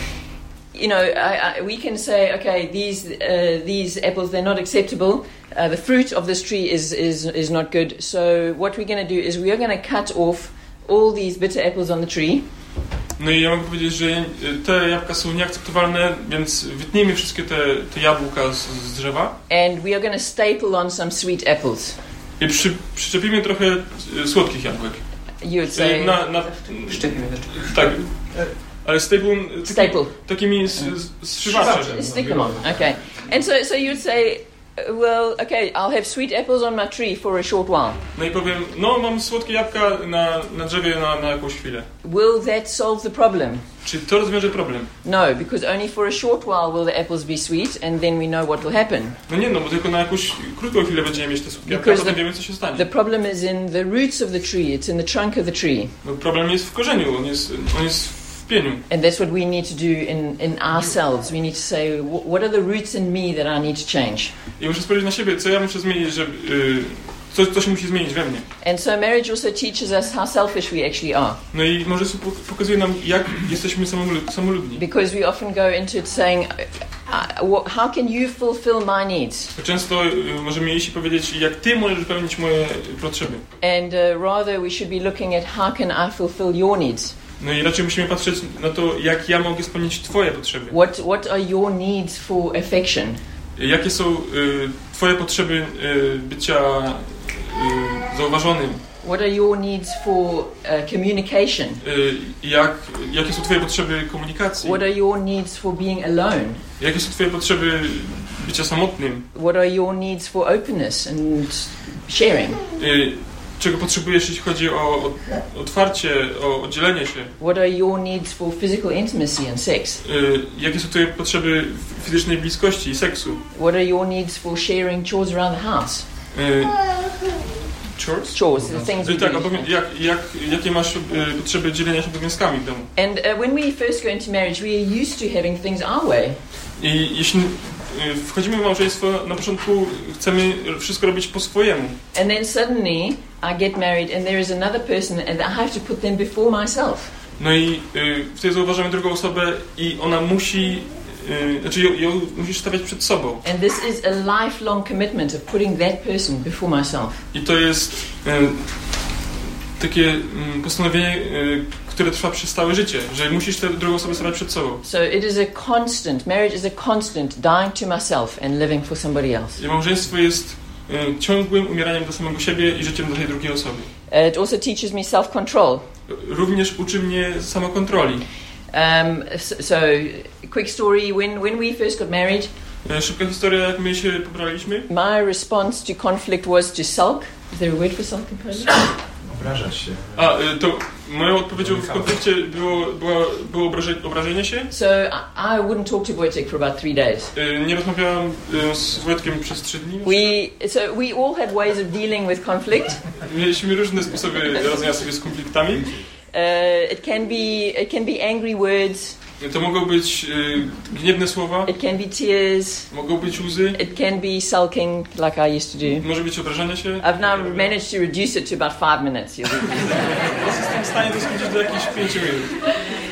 You know, I, I, we can say, okay, these uh, these apples, they're not acceptable. Uh, the fruit of this tree is, is, is not good. So what we're going to do is we are going to cut off all these bitter apples on the tree. No i ja mogę powiedzieć, że y, te jabłka są nieakceptowalne, więc wytnijmy wszystkie te, te jabłka z, z drzewa And we are going to staple on some sweet apples. i przy, przyczepimy trochę y, słodkich jabłek. You would Y, say na, na, Szczepimy też. tak, ale staple, taki, staple. takimi z, z, zszywaczem. Stick them on. Okay. And so, so you would say, uh, well, okay, I'll have sweet apples on my tree for a short while. No i powiem, no mam słodkie jabłka na, na drzewie na, na jakąś chwilę. Will that solve the problem? Czy to rozwiąże problem? No, because only for a short while will the apples be sweet, and then we know what will happen. No nie, no bo tylko na jakąś krótką chwilę będziemy mieć te słodkie jabłka, a Because potem the- wiemy, co się stanie. The problem is in the roots of the tree. It's in the trunk of the tree. No, problem jest w korzeniu, on jest, on jest w pieniu. And that's what we need to do in, in ourselves. We need to say, wh- what are the roots in me that I need to change? I muszę spojrzeć na siebie, co ja muszę zmienić, żeby... Yy, co, co się musi zmienić we mnie. And so marriage also teaches us how selfish we actually are. No i może pokazuje nam, jak jesteśmy samolub- samolubni. Because we often go into it saying, uh, uh, wh- how can you fulfill my needs? Często y, możemy iść i powiedzieć, jak ty możesz wypełnić moje potrzeby. And uh, rather we should be looking at how can I fulfill your needs? No i raczej musimy patrzeć na to, jak ja mogę spełnić twoje potrzeby. What, what are your needs for affection? Jakie są y, twoje potrzeby y, bycia y, zauważonym? What are your needs for uh, communication? Y, jak, jakie są twoje potrzeby komunikacji? What are your needs for being alone? Jakie są twoje potrzeby bycia samotnym? What are your needs for openness and sharing? Y, czego potrzebujesz, jeśli chodzi o, o otwarcie, o oddzielenie się? What are your needs for physical intimacy and sex? Y, jakie są twoje potrzeby fizycznej bliskości i seksu? What are your needs for sharing chores around the house? Y, chores? Chores, the things we Y, tak, do. obowia- jak, jak, jakie masz y, potrzeby dzielenia się obowiązkami w domu? And uh, when we first go into marriage, we are used to having things our way. I jeśli y, wchodzimy w małżeństwo, na początku chcemy wszystko robić po swojemu. And then suddenly I get married and there is another person and I have to put them before myself. No i y, wtedy zauważamy drugą osobę i ona musi yy, znaczy ją, ją musisz stawiać przed sobą. And this is a lifelong commitment of putting that person before myself. I to jest yy, takie yy, postanowienie, yy, które trwa przez całe życie, że musisz tę drugą osobę stawiać przed sobą. So it is a constant, marriage is a constant dying to myself and living for somebody else. I małżeństwo jest yy, ciągłym umieraniem dla samego siebie i życiem dla tej drugiej osoby. Uh, it also teaches me self-control. Również uczy mnie samokontroli. Um, so, so, quick story, when, when we first got married, Szybka historia, jak my się pobraliśmy. my response to conflict was to sulk. Is there a word for sulk in Polish? Obrażać się. A, to moją odpowiedzią w konflikcie było, było, było obraże, obrażenie się. So I, I wouldn't talk to Wojciech for about three days. Nie rozmawiałam z Wojtkiem przez trzy dni. We, so we all have ways of dealing with conflict. Mieliśmy różne sposoby radzenia sobie z konfliktami. Uh, it can be it can be angry words. To mogą być y, gniewne słowa. It can be tears. Mogą być łzy. It can be sulking, like I used to do. Może być obrażanie się. I've now managed to reduce it to about five minutes. Jestem w stanie to skrócić do jakichś pięciu minut.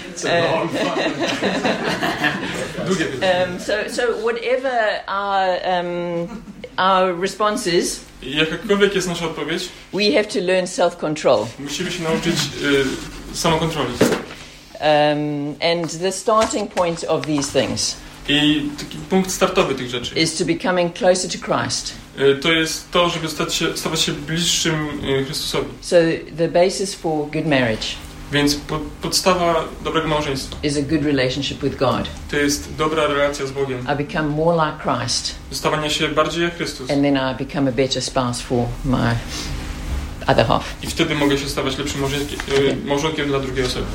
Długie. Um, so, so whatever our um, our response is, jakakolwiek jest nasza odpowiedź, we have to learn self-control. Musimy się nauczyć y, samokontroli. Um, and the starting point of these things I taki punkt startowy tych rzeczy is to becoming closer to Christ. y, to jest to, żeby stać się, stawać się bliższym y, Chrystusowi. So the basis for good marriage Więc po, podstawa dobrego małżeństwa is a good relationship with God. to jest dobra relacja z Bogiem. I become more like Christ, Stawania się bardziej jak Chrystus. and then I become a better spouse for my other half. I wtedy mogę się stawać lepszym małżonkiem, y, małżonkiem dla drugiej osoby.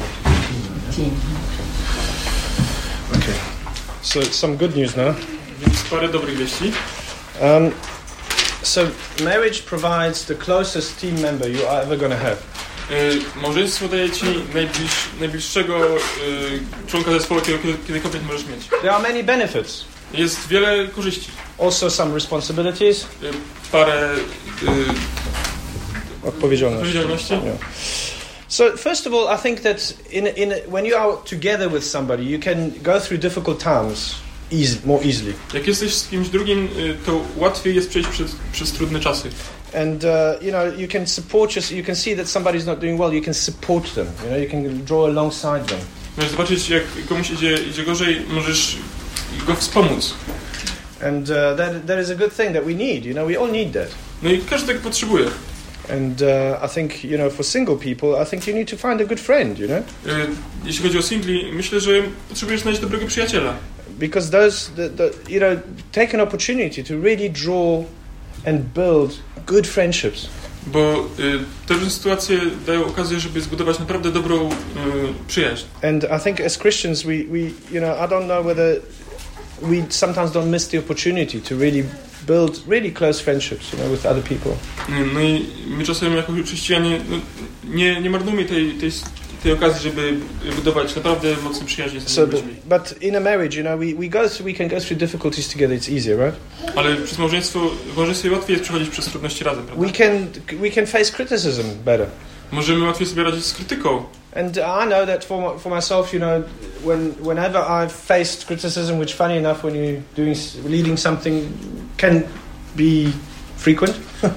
Okay. So some good news now. Więc parę dobrych wieści. Um, so marriage provides the closest team member you are ever going to have. Y, małżeństwo daje ci najbliż, najbliższego y, członka zespołu, jakiego kiedy- kiedykolwiek możesz mieć. There are many benefits. Jest wiele korzyści. Also some responsibilities. Y, parę y, Odpowiedzialności. odpowiedzialności. Yeah. So first of all, I think that in in when you are together with somebody, you can go through difficult times easy, more easily. Jak jesteś z kimś drugim, y, to łatwiej jest przejść przez, przez trudne czasy. And uh, you know, you can support your, you can see that somebody's not doing well, you can support them. You know, you can draw alongside them. Możesz zobaczyć, jak komuś idzie, idzie gorzej, możesz go wspomóc. And uh, that that is a good thing that we need. You know, we all need that. No i każdy tego potrzebuje. And uh, I think, you know, for single people, I think you need to find a good friend, you know? Y, Jeśli chodzi o singli, myślę, że potrzebujesz znaleźć dobrego przyjaciela. Because those, the, the, you know, take an opportunity to really draw and build good friendships. Bo y, te różne sytuacje dają okazję, żeby zbudować naprawdę dobrą y, przyjaźń. And I think as Christians, we, we, you know, I don't know whether we sometimes don't miss the opportunity to really build really close friendships, you know, with other people. No i my czasem jako chrześcijanie no, nie, nie marnujmy tej, tej, tej okazji, żeby budować naprawdę mocne przyjaźnie z So, innymi ludźmi. but in a marriage, you know, we, we go through, we can go through difficulties together. It's easier, right? Ale przez małżeństwo, w małżeństwie łatwiej jest przechodzić przez trudności razem, prawda? We can we can face criticism better. Możemy łatwiej sobie radzić z krytyką. And I know that for my, for myself, you know, when whenever I've faced criticism, which funny enough, when you're doing leading something, can be frequent.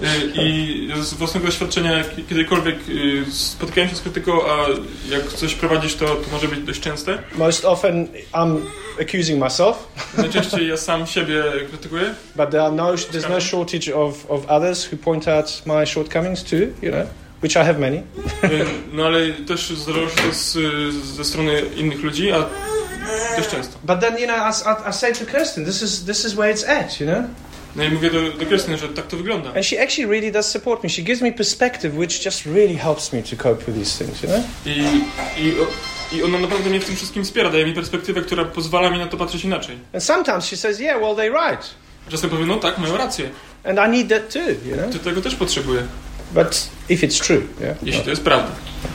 I z własnego doświadczenia, kiedykolwiek spotykałem się z krytyką, a jak coś prowadzisz, to, to może być dość częste. Most often, I'm accusing myself. Najczęściej ja sam siebie krytykuję. But there are no, there's no shortage of, of others who point out my shortcomings too, you know, which I have many. No ale też zdarzało się to z, ze strony innych ludzi, a dość często. But then, you know, I, I, I say to Kirsten, this is this is where it's at, you know. No i mówię do, do Krystyny, że tak to wygląda. And she actually really does support me. She gives me perspective, which just really helps me to cope with these things, you know. I, i, I ona naprawdę mnie w tym wszystkim wspiera, daje mi perspektywę, która pozwala mi na to patrzeć inaczej. And sometimes she says, yeah, well, they're right. Czasem powiem, no tak, mają rację. And I need that too, you know. Ty tego też potrzebuję. But if it's true, yeah. Jeśli to jest prawda.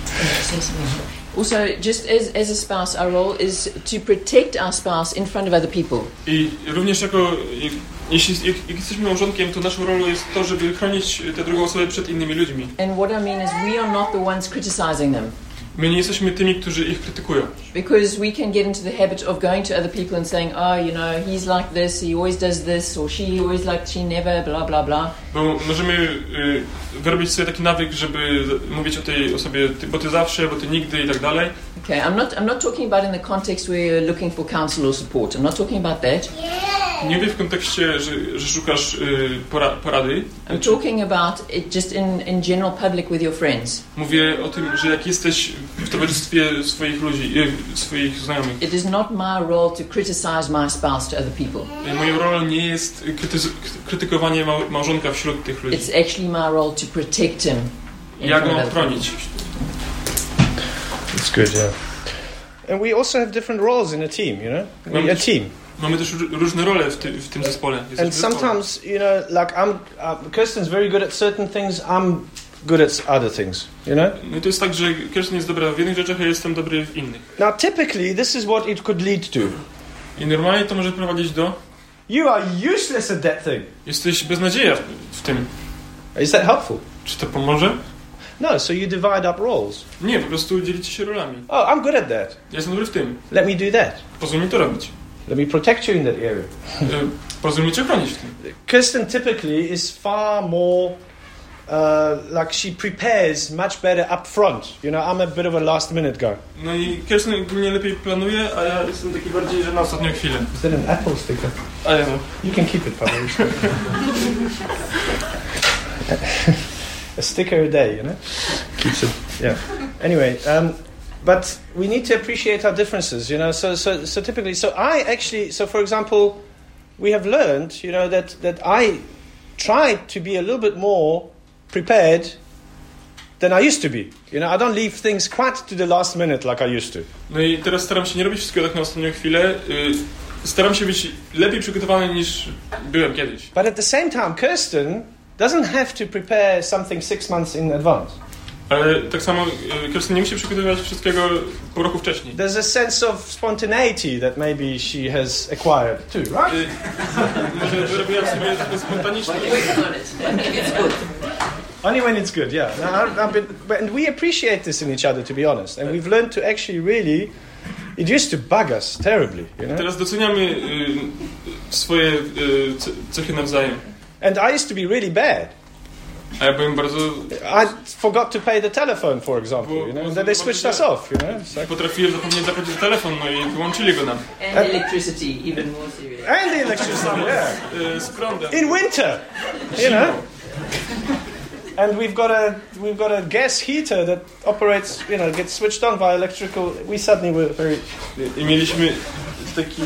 Also, just as, as a spouse, our role is to protect our spouse in front of other people. I również jako, jeśli jak, jak jesteśmy małżonkiem, to naszą rolą jest to, żeby chronić tę drugą osobę przed innymi ludźmi. And what I mean is we are not the ones criticizing them. My nie jesteśmy tymi, którzy ich krytykują. Because we can get into the habit of going to other people and saying, oh, you know, he's like this, he always does this, or she always like, she never, blah, blah, blah. Bo możemy y, wyrobić sobie taki nawyk, żeby mówić o tej osobie, ty, bo ty zawsze, bo ty nigdy i tak dalej. Okay, I'm not, I'm not talking about in the context where you're looking for counsel or support. I'm not talking about that. Nie mówię w kontekście, że, że szukasz y, pora, porady. I'm talking about it just in, in general public with your friends. Mówię o tym, że jak jesteś w towarzystwie swoich ludzi, y, swoich znajomych. It is not my role to criticize my spouse to other people. Y, moją rolą nie jest kryty- krytykowanie mał- małżonka wśród tych ludzi. It's actually my role to protect him. Jak go mam chronić? It's good, yeah. And we also have different roles in a team, you know? We, a team. Mamy też różne role w, ty, w tym zespole. Jest And sometimes, you know, like I'm, uh, Kirsten's very good at certain things, I'm good at other things, you know? No i to jest tak, że Kirsten jest dobra w jednych rzeczach, a ja jestem dobry w innych. Now, typically, this is what it could lead to. I normalnie to może prowadzić do... You are useless at that thing. Jesteś beznadzieja w, w tym. Is that helpful? Czy to pomoże? No, so you divide up roles. Nie, po prostu dzielicie się rolami. Oh, I'm good at that. Ja jestem dobry w tym. Let me do that. Pozwól mi to robić. Let me protect you in that area. Y, Pozwól mi cię chronić w tym. Kirsten typically is far more uh, like she prepares much better up front. You know, I'm a bit of a last minute guy. No i Kirsten ogólnie lepiej planuje, a ja jestem taki bardziej, że na ostatnią chwilę. Is that an Apple sticker? A ja no. You can keep it, Pavel. A sticker a day, you know? Keeps it, yeah. Anyway, um, but we need to appreciate our differences, you know? So, so, so typically, so I actually, so for example, we have learned, you know, that, that I try to be a little bit more prepared than I used to be. You know, I don't leave things quite to the last minute like I used to. No i teraz staram się nie robić wszystkiego tak na ostatnią chwilę. Y, Staram się być lepiej przygotowany niż byłem kiedyś. But at the same time, Kirsten doesn't have to prepare something six months in advance. Ale tak samo y, Kirsten nie musi przygotowywać wszystkiego pół roku wcześniej. There's a sense of spontaneity that maybe she has acquired too, right? Y, Może wyrobiłam sobie taką spontaniczność. Only when it's good, yeah. No, I've, I've been, but, and we appreciate this in each other, to be honest. And we've learned to actually really... It used to bug us terribly, you know? Teraz doceniamy y, swoje y, ce- cechy nawzajem. And I used to be really bad. A ja byłem bardzo... I forgot to pay the telephone, for example, Bo- you know? bo And then they switched us off, you know? It's like, Potrafiłem zapomnieć zapłacić za telefon, no i wyłączyli go nam. And electricity, even more serious. and the electricity, yeah. Y, Z prądem. In winter, you know? And we've got a we've got a gas heater that operates, you know, gets switched on by electrical. We suddenly were very. I mieliśmy taki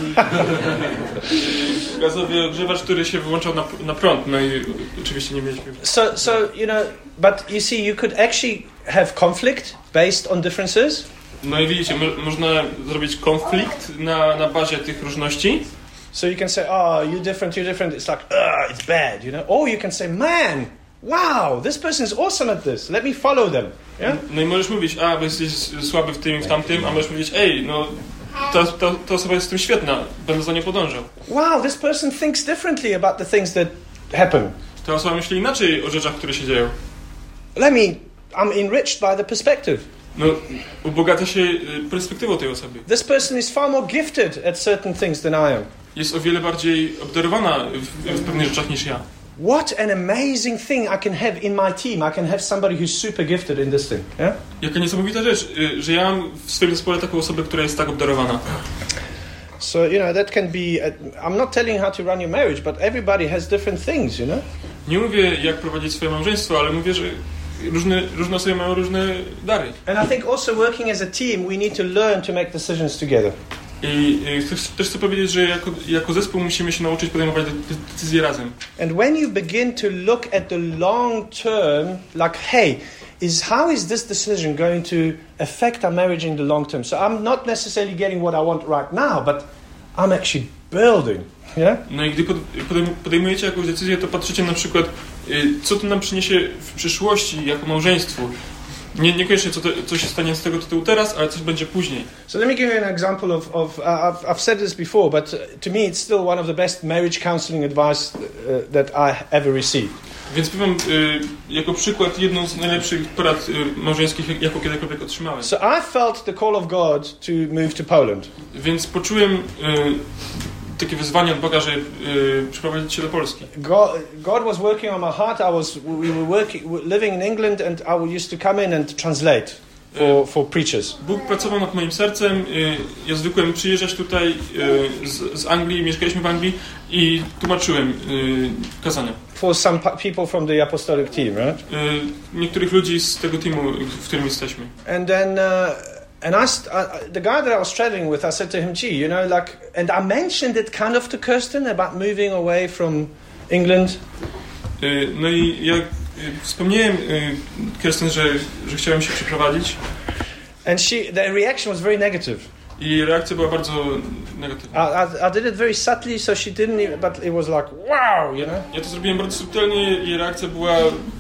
gazowy ogrzewacz, który się wyłączał na, na prąd, no i oczywiście nie mieliśmy. So so you know, but you see, you could actually have conflict based on differences. No i widzicie, mo- można zrobić konflikt na, na bazie tych różności. So you can say, oh, you're different, you're different. It's like, ugh, it's bad, you know. Or you can say, man, wow, this person is awesome at this. Let me follow them. Yeah. No i możesz mówić, a, bo jesteś słaby w tym i w tamtym, a możesz powiedzieć, ej, no ta, ta, ta osoba jest w tym świetna, będę za nią podążał. Wow, this person thinks differently about the things that happen. Ta osoba myśli inaczej o rzeczach, które się dzieją. Let me, I'm enriched by the perspective. No, ubogaca się y, perspektywą tej osoby. This person is far more gifted at certain things than I am. Jest o wiele bardziej obdarowana w, w pewnych rzeczach niż ja. What an amazing thing I can have in my team. I can have somebody who's super gifted in this thing. Yeah? Jaka niesamowita rzecz, y, że ja mam w swoim zespole taką osobę, która jest tak obdarowana. So, you know, that can be... Uh, I'm not telling how to run your marriage, but everybody has different things, you know? Nie mówię, jak prowadzić swoje małżeństwo, ale mówię, że różne, różne osoby mają różne dary. And I think also working as a team, we need to learn to make decisions together. I y, też, też chcę powiedzieć, że jako, jako zespół musimy się nauczyć podejmować de- decyzje razem. And when you begin to look at the long term, like, hey, is how is this decision going to affect our marriage in the long term? So I'm not necessarily getting what I want right now, but I'm actually building. Yeah? No i gdy pod, podejm, podejmujecie jakąś decyzję, to patrzycie na przykład, y, co to nam przyniesie w przyszłości jako małżeństwu. Nie, niekoniecznie co, to, co się stanie z tego tytułu teraz, ale coś będzie później. So let me give you an example of, of uh, I've, I've said this before, but to me it's still one of the best marriage counseling advice uh, that I ever received. Więc powiem y, jako przykład jedną z najlepszych porad y, małżeńskich, jaką kiedykolwiek otrzymałem. So I felt the call of God to move to Poland. Więc poczułem y, takie wyzwanie od Boga, żeby y, przeprowadzić się do Polski. God, God was working on my heart. I was we were working living in England, and I used to come in and translate for for preachers. Bóg pracował nad moim sercem. Y, ja zwykłem przyjeżdżać tutaj y, z, z Anglii, mieszkaliśmy w Anglii i tłumaczyłem y, kazania. For some people from the apostolic team, right? Y, niektórych ludzi z tego teamu, w którym jesteśmy. And then, uh, and I, st- I, the guy that I was traveling with, I said to him, "Gee, you know, like," and I mentioned it kind of to Kirsten about moving away from England. Y, no i ja y, wspomniałem y, Kirsten, że, że chciałem się przeprowadzić. And she, the reaction was very negative. I reakcja była bardzo negatywna. I, I, I did it very subtly, so she didn't even, but it was like, wow, you know. Ja to zrobiłem bardzo subtelnie i reakcja była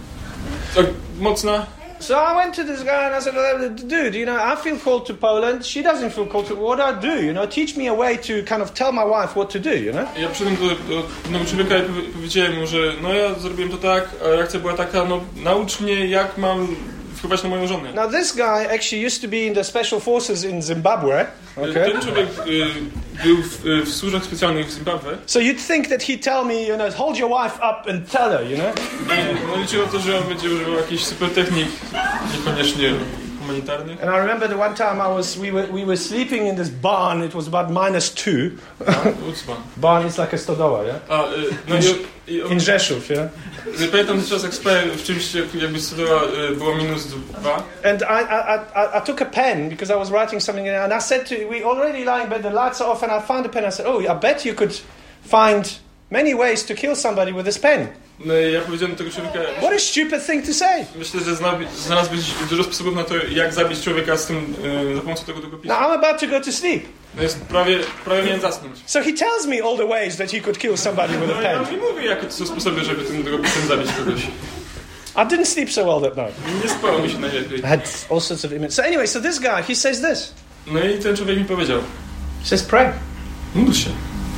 tak mocna. So I went to this guy and I said, dude, you know, I feel called to Poland. She doesn't feel called to. What do I do? You know, teach me a way to kind of tell my wife what to do, you know? Ja przyszedłem do, do nowego człowieka i powiedziałem mu, że no ja zrobiłem to tak, a reakcja była taka, no naucz mnie, jak mam wpływać na moją żonę. Now this guy actually used to be in the special forces in Zimbabwe. Okay. Ten człowiek y, był w, w służbach specjalnych w Zimbabwe. So you'd think that he'd tell me, you know, hold your wife up and tell her, you know? I no liczyło to, że on będzie używał jakichś super technik, niekoniecznie humanitarnych. And I remember the one time I was, we were, we were sleeping in this barn. It was about minus two. Ucpan. Barn is like a stodoła, yeah? A, y, no i, i on, In Rzeszów, yeah? pamiętam ten czas, jak spałem w czymś, jakby stodoła y, było minus dwa. And I, I, I, I took a pen because I was writing something in it, and I said to, we already lying in bed, the lights are off, and I found a pen. I said, oh, I bet you could find many ways to kill somebody with this pen. No i ja powiedziałem do tego człowieka, What a stupid thing to say. myślę, że znalazłbyś dużo sposobów na to, jak zabić człowieka z tym, y, za pomocą tego długopisu. Now I'm about to go to sleep. No jest prawie, prawie miałem zasnąć. So he tells me all the ways that he could kill somebody with a No i on pen. mi mówi, jakie to są sposoby, żeby tym długopisem zabić kogoś. I didn't sleep so well that night. Nie spało mi się najlepiej. I had all sorts of images. So anyway, so this guy, he says this. No i ten człowiek mi powiedział, He says, pray. módl się.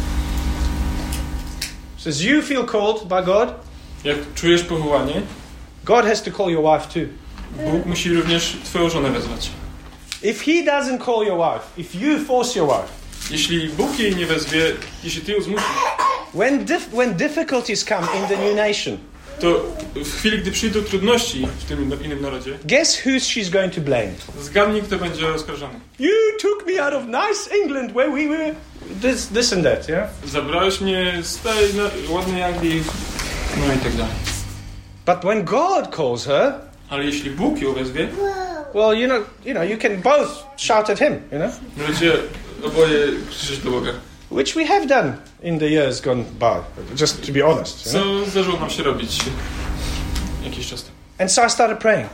He says, you feel called by God. Jak czujesz powołanie, God has to call your wife too. Bóg musi również twoją żonę wezwać. If he doesn't call your wife, if you force your wife, Jeśli Bóg jej nie wezwie, jeśli ty ją zmusisz, when, dif- when difficulties come in the new nation, to w chwili, gdy przyjdą trudności w tym innym narodzie, guess who she's going to blame? zgadnij, kto będzie oskarżony. You took me out of nice England where we were this, this and that, yeah? Zabrałeś mnie z tej na- ładnej Anglii, no i tak dalej. But when God calls her, Ale jeśli Bóg ją wezwie, well, you know, you know, you can both shout at him, you know? będziecie oboje krzyczeć do Boga. Which we have done in the years gone by, just to be honest. You know? Co zdarzyło nam się robić jakiś czas temu. And so I started praying.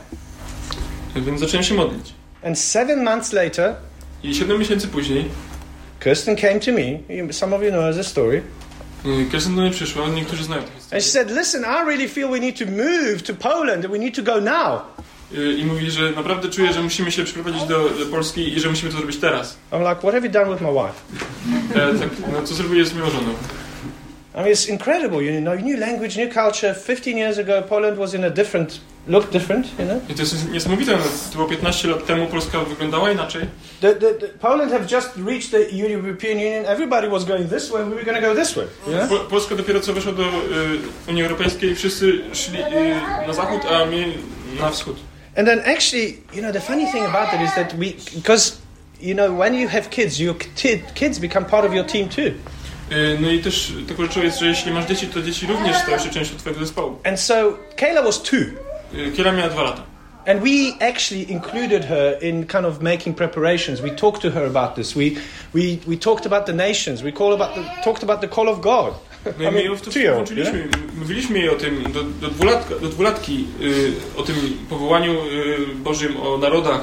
Więc zacząłem się modlić. And seven months later, I siedem miesięcy później Kirsten came to me. You- Some of you know the story. Kirsten do mnie przyszła, niektórzy znają tę historię. And she said, listen, I really feel we need to move to Poland and we need to go now. I mówi, że naprawdę czuję, że musimy się przeprowadzić do, do Polski i że musimy to zrobić teraz. I'm like, what have you done with my wife? E, tak, no co zrobiłeś z moją żoną? I mean, it's incredible, you know, new language, new culture. fifteen years ago, Poland was in a different, looked different, you know. I to jest niesamowite, no, to było piętnaście lat temu, Polska wyglądała inaczej. The, the, the, Poland have just reached the European Union. Everybody was going this way. We were going to go this way. Yeah? Po, Polska dopiero co weszła do y, Unii Europejskiej, wszyscy szli y, na zachód, a my na wschód. And then actually, you know, the funny thing about it is that we, because, you know, when you have kids, your t- kids become part of your team too. Y, no i też taką rzeczą jest, że jeśli masz dzieci, to dzieci również stają się częścią twojego zespołu. And so Kayla was two. Y, Kiera miała dwa lata. And we actually included her in kind of making preparations. We talked to her about this. We we, we talked about the nations. We call about the, talked about the call of God. No i my ją w to włączyliśmy. Mówiliśmy jej o tym, do, do, dwulatka, do dwulatki, y, o tym powołaniu y, Bożym, o narodach.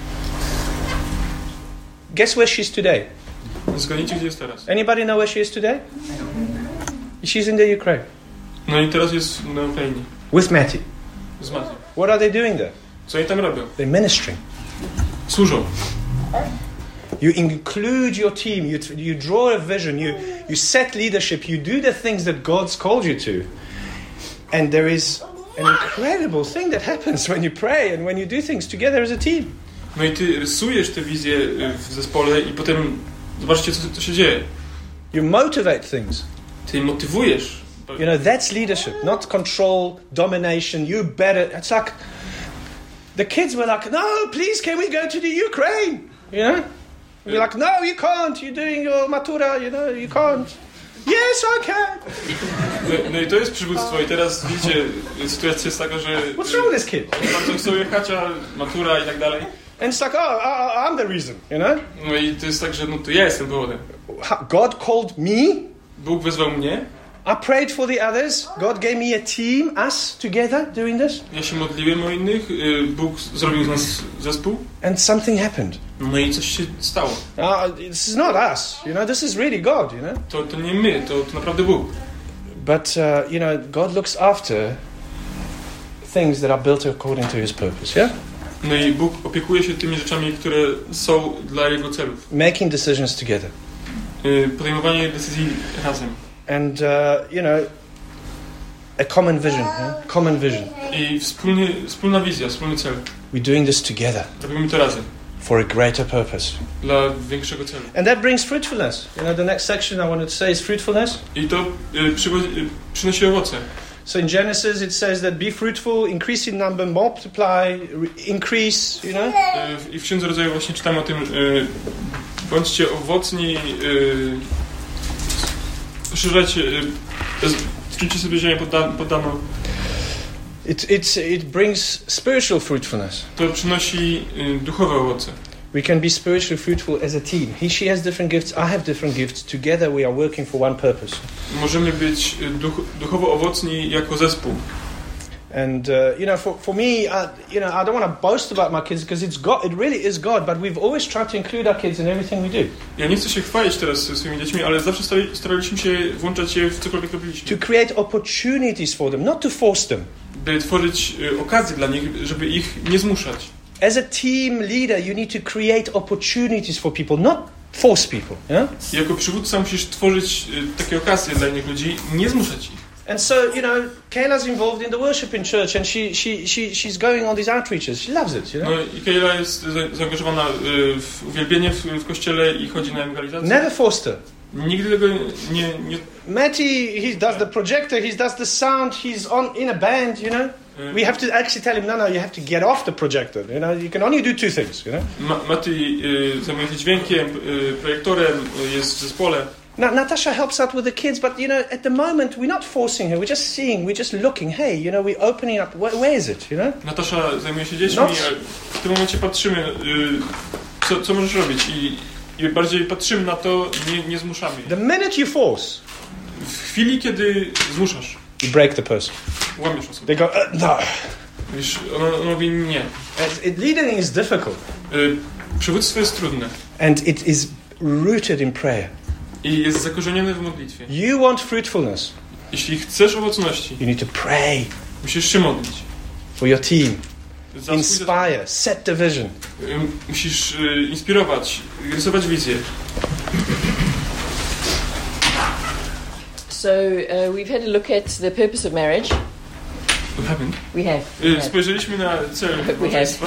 Guess where she's today? Zgadnijcie, gdzie jest teraz. Anybody know where she is today? She's in the Ukraine. No i teraz jest na Ukrainie. With Matty. Z matką. What are they doing there? Co oni tam robią? They're ministering. Służą. You include your team. You, you draw a vision. You, you set leadership. You do the things that God's called you to. And there is an incredible thing that happens when you pray and when you do things together as a team. No i ty rysujesz te wizje w zespole i potem zobaczcie, co, co się dzieje. You motivate things. Ty motywujesz. You know, that's leadership, not control, domination, you better. It's like, the kids were like, no, please, can we go to the Ukraine? You know? We're like, no, you can't, you're doing your matura, you know, you can't. Yes, I can. No, no i to jest przywództwo i teraz widzicie, sytuacja jest taka, że What's wrong with this kid? bardzo chcą jechać, a matura i tak dalej. And it's like, oh, I, I'm the reason, you know? No i to jest tak, że no to ja jestem powodem. God called me. Bóg wezwał mnie. I prayed for the others. God gave me a team, us together doing this. Ja się modliłem o innych. Bóg zrobił z nas zespół. And something happened. No i coś się stało. Uh, this is not us, you know. This is really God, you know. To, to nie my, to, to naprawdę Bóg. But uh, you know, God looks after things that are built according to His purpose. Yeah. No i Bóg opiekuje się tymi rzeczami, które są dla Jego celów. Making decisions together. Podejmowanie decyzji razem. And uh, you know, a common vision, yeah? Common vision. I wspólny, wspólna wizja, wspólny cel. We're doing this together. Robimy to razem. For a greater purpose. Dla większego celu. And that brings fruitfulness. You know, the next section I wanted to say is fruitfulness. I to y, przywo- y, przynosi owoce. So in Genesis it says that be fruitful, increase in number, multiply, re- increase, you know. Y, I w Księdze Rodzaju właśnie czytamy o tym, y, bądźcie owocni, y, poszerzajcie, y, skróćcie sobie ziemię podda- poddaną. It, it's, it brings spiritual fruitfulness. To przynosi y, duchowe owoce. We can be spiritually fruitful as a team. He, she has different gifts, I have different gifts. Together we are working for one purpose. Możemy być duch, duchowo owocni jako zespół. And uh, you know, for, for me, I, you know, I don't want to boast about my kids because it's God. It really is God. But we've always tried to include our kids in everything we do. Ja nie chcę się chwalić teraz swoimi dziećmi, ale zawsze stali, staraliśmy się włączać je w cokolwiek robiliśmy. To create opportunities for them, not to force them. By tworzyć y, okazje dla nich, żeby ich nie zmuszać. As a team leader, you need to create opportunities for people, not force people. Yeah? Jako przywódca musisz tworzyć y, takie okazje dla innych ludzi, nie zmuszać ich. And so, you know, Kayla's involved in the worship in church, and she, she, she, she's going on these outreaches. She loves it, you know. No i Kayla jest za- zaangażowana y, w uwielbienie w, w kościele i chodzi na ewangelizację. Never forced her. Nigdy tego nie... nie Matty, he does the projector, he does the sound, he's on in a band, you know. We have to actually tell him, no, no, you have to get off the projector. You know, you can only do two things, you know. Ma- Maty y, zajmuje się dźwiękiem, y, projektorem, y, jest w zespole. Now, Natasha helps out with the kids, but, you know, at the moment, we're not forcing her. We're just seeing, we're just looking. Hey, you know, we're opening up. Where, where is it, you know? Natasza zajmuje się dziećmi, Not- a w tym momencie patrzymy, y, co, co możesz robić i, i bardziej patrzymy na to, nie, nie zmuszamy jej. The minute you force, W chwili, kiedy zmuszasz, you break the person. łamiesz osobę. They go, uh, no. Wiesz, ona, ona mówi nie. It's- It, leading is difficult, Y, przywództwo jest trudne and it is rooted in prayer. i jest zakorzenione w modlitwie. You want fruitfulness, Jeśli chcesz owocności, you need to pray musisz się modlić. for your team, Za swój inspire, set the vision. zespół. Y, musisz y, inspirować, rysować wizję. So uh, we've had a look at the purpose of marriage. We haven't. We have. We Y, have. Spojrzeliśmy na cel We have. małżeństwa.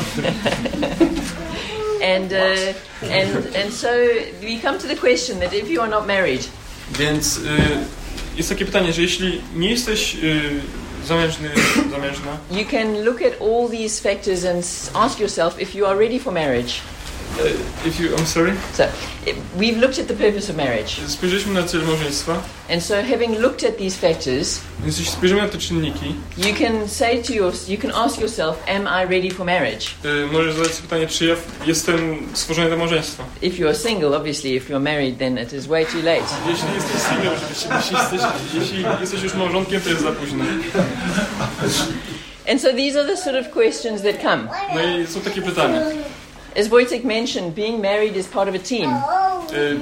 And, uh, and, and so we come to the question that if you are not married, Więc y, jest takie pytanie, że jeśli nie jesteś y, zamężny, zamężna, you can look at all these factors and s- ask yourself if you are ready for marriage. y, if you, I'm sorry, So i- we've looked at the purpose of marriage. spojrzeliśmy na cel małżeństwa, And so having looked at these factors, więc jeśli spojrzymy na te czynniki, you can say to your, you can ask yourself, am I ready for marriage? y, możesz zadać sobie pytanie, czy ja jestem stworzony do małżeństwa. If you are single, obviously, if you're married, then it is way too late. Jeśli jesteś single, oczywiście, jeśli jesteś, jeśli jesteś już małżonkiem, to jest za późno. And so these are the sort of questions that come. No i są takie pytania. As Wojtek mentioned, being married is part of a team. Y,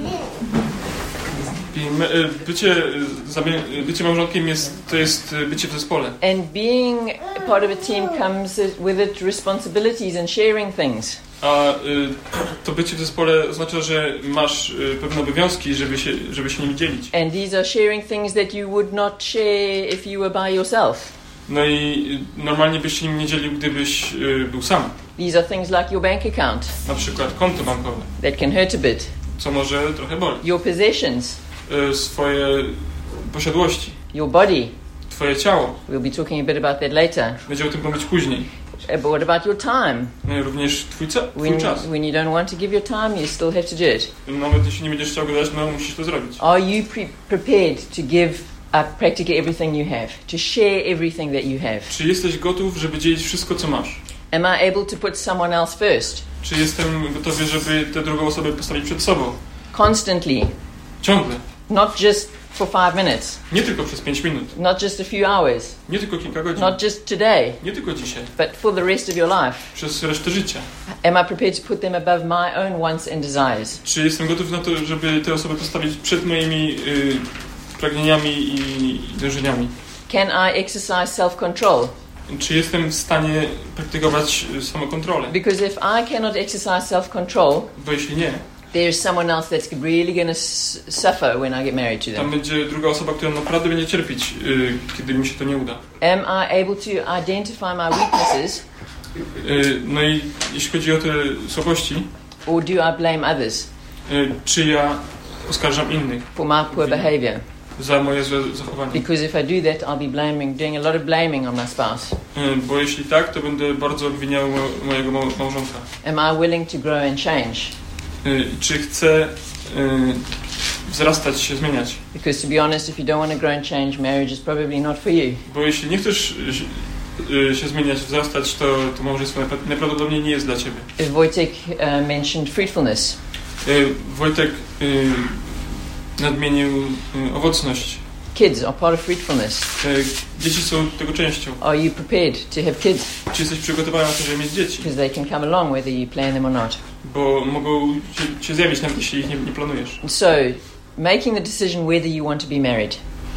i me- y, bycie, y, zamie- bycie małżonkiem jest, to jest y, bycie w zespole. And being a part of a team comes with it responsibilities and sharing things. A y, to bycie w zespole oznacza, że masz y, pewne obowiązki, żeby się, żeby się nimi dzielić. And these are sharing things that you would not share if you were by yourself. No i normalnie byś się nim nie dzielił, gdybyś y, był sam. These are things like your bank account Na przykład konto bankowe, that can hurt a bit, co może trochę boli. your possessions, Y, swoje posiadłości, your body. twoje ciało. We'll be talking a bit about that later. Będziemy o tym mówić później. Uh, But what about your time? No i również twój, ca- twój When, czas. when you don't want to give your time, you still have to do it. Nawet jeśli nie będziesz chciał go dać, no musisz to zrobić. Are you pre- prepared to give up practically everything you have, to share everything that you have? Czy jesteś gotów, żeby dzielić wszystko, co masz? Am I able to put someone else first? Czy jestem gotowy, żeby tę drugą osobę postawić przed sobą? Constantly, Ciągle. not just for five minutes, Nie tylko przez pięć minut. not just a few hours, Nie tylko kilka godzin. not just today, Nie tylko dzisiaj. but for the rest of your life. Przez resztę życia. Am I prepared to put them above my own wants and desires? Czy jestem gotów na to, żeby tę osobę postawić przed moimi y, pragnieniami i dążeniami? Can I exercise self-control? Czy jestem w stanie praktykować y, samokontrolę? Because if I cannot exercise self-control, Bo jeśli nie, there's someone else that's really going to suffer when I get married to tam them. będzie druga osoba, która naprawdę będzie cierpieć, y, kiedy mi się to nie uda. Am I able to identify my weaknesses, Y, no i jeśli chodzi o te słabości, or do I blame others y, czy ja oskarżam innych for my poor behavior? za moje złe zachowanie? Because if I do that, I'll be blaming, doing a lot of blaming on my spouse. Y, bo jeśli tak, to będę bardzo obwiniał mo- mojego mał- małżonka. Am I willing to grow and change? Y, czy chcę y, wzrastać się, zmieniać? Because to be honest, if you don't want to grow and change, marriage is probably not for you. Bo jeśli nie chcesz y, się zmieniać, wzrastać, to, to małżeństwo najpra- najprawdopodobniej nie jest dla ciebie. Wojtek uh, mentioned fruitfulness. Y, Wojtek y, nadmienił y, owocność. Kids are part of fruitfulness. Y, dzieci są tego częścią. Are you prepared to have kids? Czy jesteś przygotowany na to, żeby mieć dzieci? Because they can come along whether you plan them or not. Bo mogą się, się zjawić, nawet jeśli ich nie, nie planujesz. So, making the decision whether you want to be married.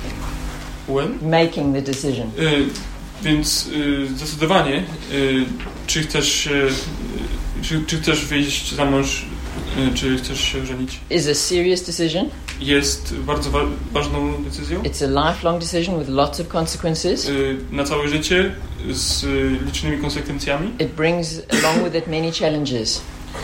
When? Making the decision. Y, więc y, zdecydowanie, y, czy chcesz się, y, czy, czy chcesz wyjść za mąż, y, czy chcesz się żenić, Is a serious decision. jest bardzo wa- ważną decyzją. It's a lifelong decision with lots of consequences. Y, na całe życie z y, licznymi konsekwencjami It brings along with it many challenges.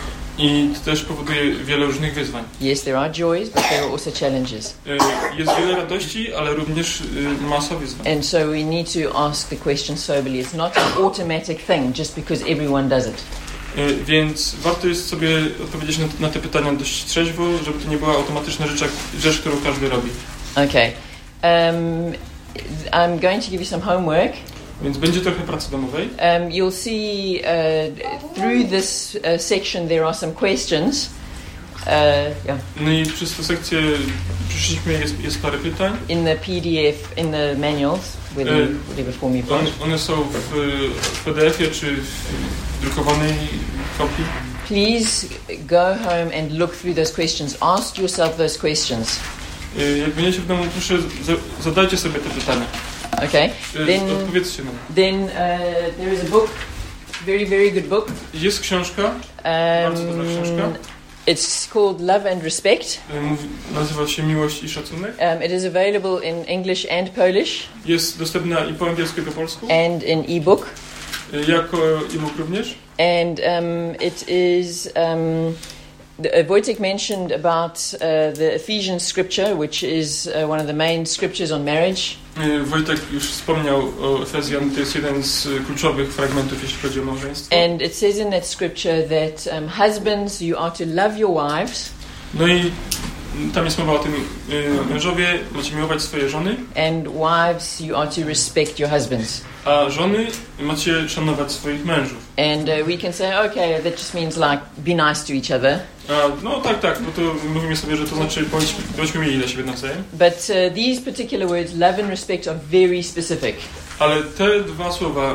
i to też powoduje wiele różnych wyzwań. Yes, there are joys, but there are also challenges. Y, jest wiele radości, ale również y, masa wyzwań. And so we need to ask the question soberly. It's not an automatic thing just because everyone does it. Y, Więc warto jest sobie odpowiedzieć na, na te pytania dość trzeźwo, żeby to nie była automatyczna rzecz, jak- rzecz, którą każdy robi. Okay. Um, I'm going to give you some homework. Więc będzie trochę pracy domowej. Um, you'll see uh, through this uh, section there are some questions. Uh, yeah. No i przez tę sekcję przyszliśmy, jest, jest parę pytań. In the P D F, in the manuals, whether, Uh, whatever form you've One, got. one są w, w P D F-ie czy w drukowanej kopii. Please go home and look through those questions. Ask yourself those questions. Y, Jak będziecie w domu, proszę za, zadajcie sobie te pytania. Okay. Y, Then, Odpowiedzcie nam. then uh, there is a book, very, very good book. Jest książka, Bardzo dobra książka. Um, it's called Love and Respect. y, mówi, nazywa się Miłość i Szacunek. Um, it is available in English and Polish Jest dostępna i po angielsku, i po polsku, and in ebook. y, jako e-book również. And um, it is, um, the, uh, Wojtek mentioned about uh, the Ephesians scripture, which is uh, one of the main scriptures on marriage. Y, Wojtek już wspomniał o Efezjan, to jest jeden z y, kluczowych fragmentów, jeśli chodzi o małżeństwo. And it says in that scripture that um, husbands, you are to love your wives, No i tam jest mowa o tym, y, mężowie macie miłować swoje żony, and wives, you are to respect your husbands. a żony macie szanować swoich mężów. And uh, we can say, okay, that just means like be nice to each other. A, no tak, tak, bo to mówimy sobie, że to znaczy bądź, bądźmy mieli dla siebie nawzajem. But uh, these particular words, love and respect, are very specific. Ale te dwa słowa,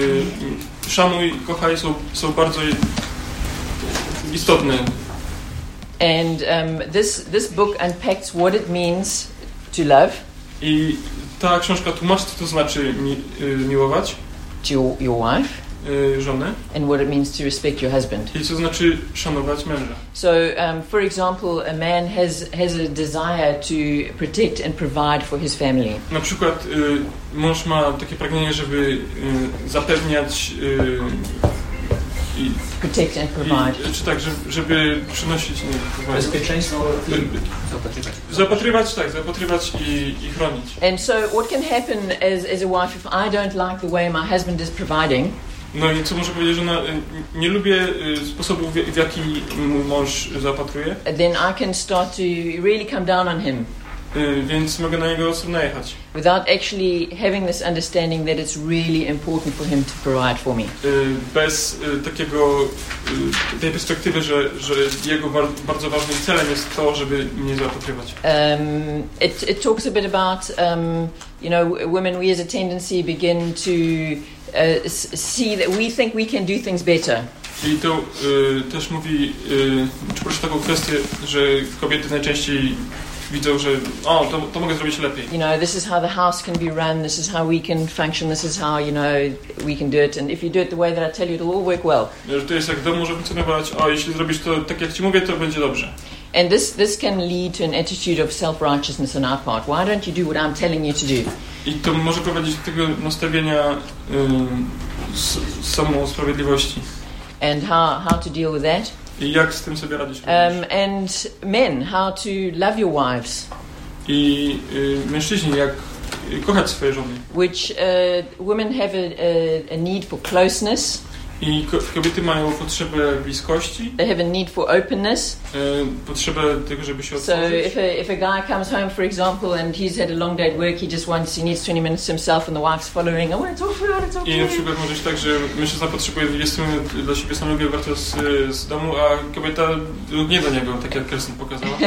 y, szanuj, kochaj, są, są bardzo istotne. And um, this, this book unpacks what it means to love, I ta książka tłumaczy, co to znaczy mi, y, miłować to your, your wife, y, żonę and what it means to respect your husband. i co znaczy szanować męża. So, um, for example, a man has, has a desire to protect and provide for his family. Na przykład y, mąż ma takie pragnienie, żeby y, zapewniać y, i, Protect and provide. i, czy tak, żeby, żeby przynosić nie, Bezpieczeństwo i y, zapatrywać. zapatrywać, tak, zapatrywać i, i chronić. And so what can happen as, as a wife if I don't like the way my husband is providing? No i co może powiedzieć, że ona, y, nie lubię y, sposobu, w, w jaki mój mąż zapatruje, Then I can start to really come down on him y, więc mogę na niego ostro najechać. without actually having this understanding that it's really important for him to provide for me. Y, bez y, takiego, y, tej perspektywy, że, że jego bar, bardzo ważnym celem jest to, żeby mnie zaopatrywać. Um, it, it talks a bit about, um, you know, women, we as a tendency begin to uh, s- see that we think we can do things better. I to y, też mówi, y, czy proszę taką kwestię, że kobiety najczęściej widzą, że o, to, to mogę zrobić lepiej. You know, this is how the house can be run, this is how we can function, this is how, you know, we can do it, and if you do it the way that I tell you, it'll all work well. Że to jest jak dom może funkcjonować, o, jeśli zrobisz to tak jak ci mówię, to będzie dobrze. And this, this can lead to an attitude of self-righteousness on our part. Why don't you do what I'm telling you to do? I to może prowadzić do tego nastawienia y, s, samosprawiedliwości. And how, how to deal with that? I jak z tym sobie radzić? Um, and men, how to love your wives, I y, mężczyźni, jak y, kochać swoje żony. which uh, women have a, a, a need for closeness, I ko- kobiety mają potrzebę bliskości, they have a need for openness. y, potrzebę tego, żeby się So otworzyć. if a, if a guy comes home, for example, and he's had a long day at work, he just wants, he needs twenty minutes to himself and the wife's following, I want to talk to you, I want to talk to I na you. przykład może być tak, że mężczyzna potrzebuje dwadzieścia minut dla siebie samego warto z, z domu, a kobieta nie do niego, tak jak Kirsten pokazała.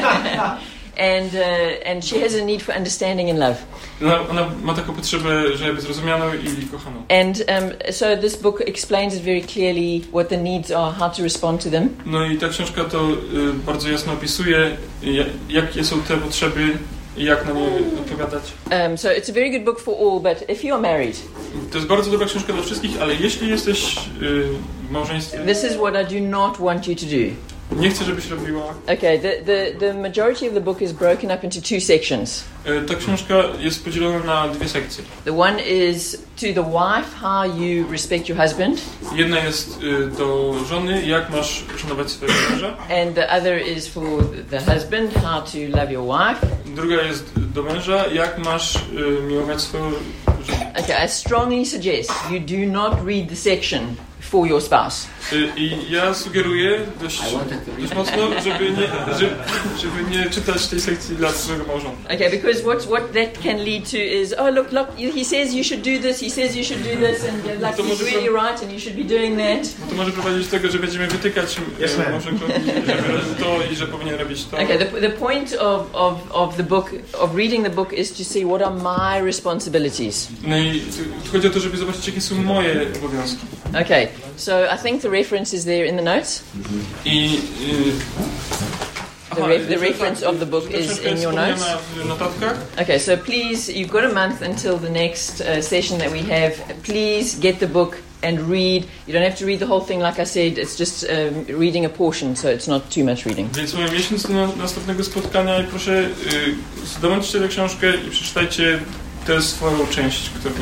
And, uh, and she has a need for understanding and love. Ona, ona ma taką potrzebę, żeby zrozumianą i kochaną. And um, so this book explains it very clearly what the needs are, how to respond to them. No i ta książka to y, bardzo jasno opisuje, jak, jakie są te potrzeby i jak na nie odpowiadać. Um, so it's a very good book for all, but if you're married, To jest bardzo dobra książka dla wszystkich, ale jeśli jesteś y, w małżeństwie, this is what I do not want you to do. nie chcę, żebyś robiła. Okay, the, the, the majority of the book is broken up into two sections. Y, ta książka jest podzielona na dwie sekcje. The one is to the wife, how you respect your husband, Jedna jest y, do żony, jak masz szanować swojego męża. and the other is for the husband, how to love your wife. Druga jest do męża, jak masz y, miłować swoją żonę. Okay, I strongly suggest you do not read the section for your spouse. Y, I ja sugeruję dość, dość mocno, żeby nie, żeby, żeby nie czytać tej sekcji dla swojego małżonka. Okay, because what what that can lead to is, oh look, look, he says you should do this, he says you should do this, and uh, like To he's może really pro- right, and you should be doing that. No to może prowadzić do tego, że będziemy wytykać Yes, ma'am. małżonkowi, żeby robił to i że powinien robić to. Okay, the, the point of, of, of the book, of reading the book, is to see what are my responsibilities. No i tu chodzi o to, żeby zobaczyć, jakie są moje obowiązki. Okay, so I think the reference is there in the notes. I y, The, ref, the reference of the book że ta is książka in jest your notes. wspomniana w notatkach. Okay, so please, you've got a month until the next uh, session that we have. Please get the book and read. You don't have to read the whole thing, like I said. It's just um, reading a portion, so it's not too much reading. Więc mamy miesiąc do na- następnego spotkania i proszę y, zdobądźcie tę książkę i przeczytajcie tę swoją część, którą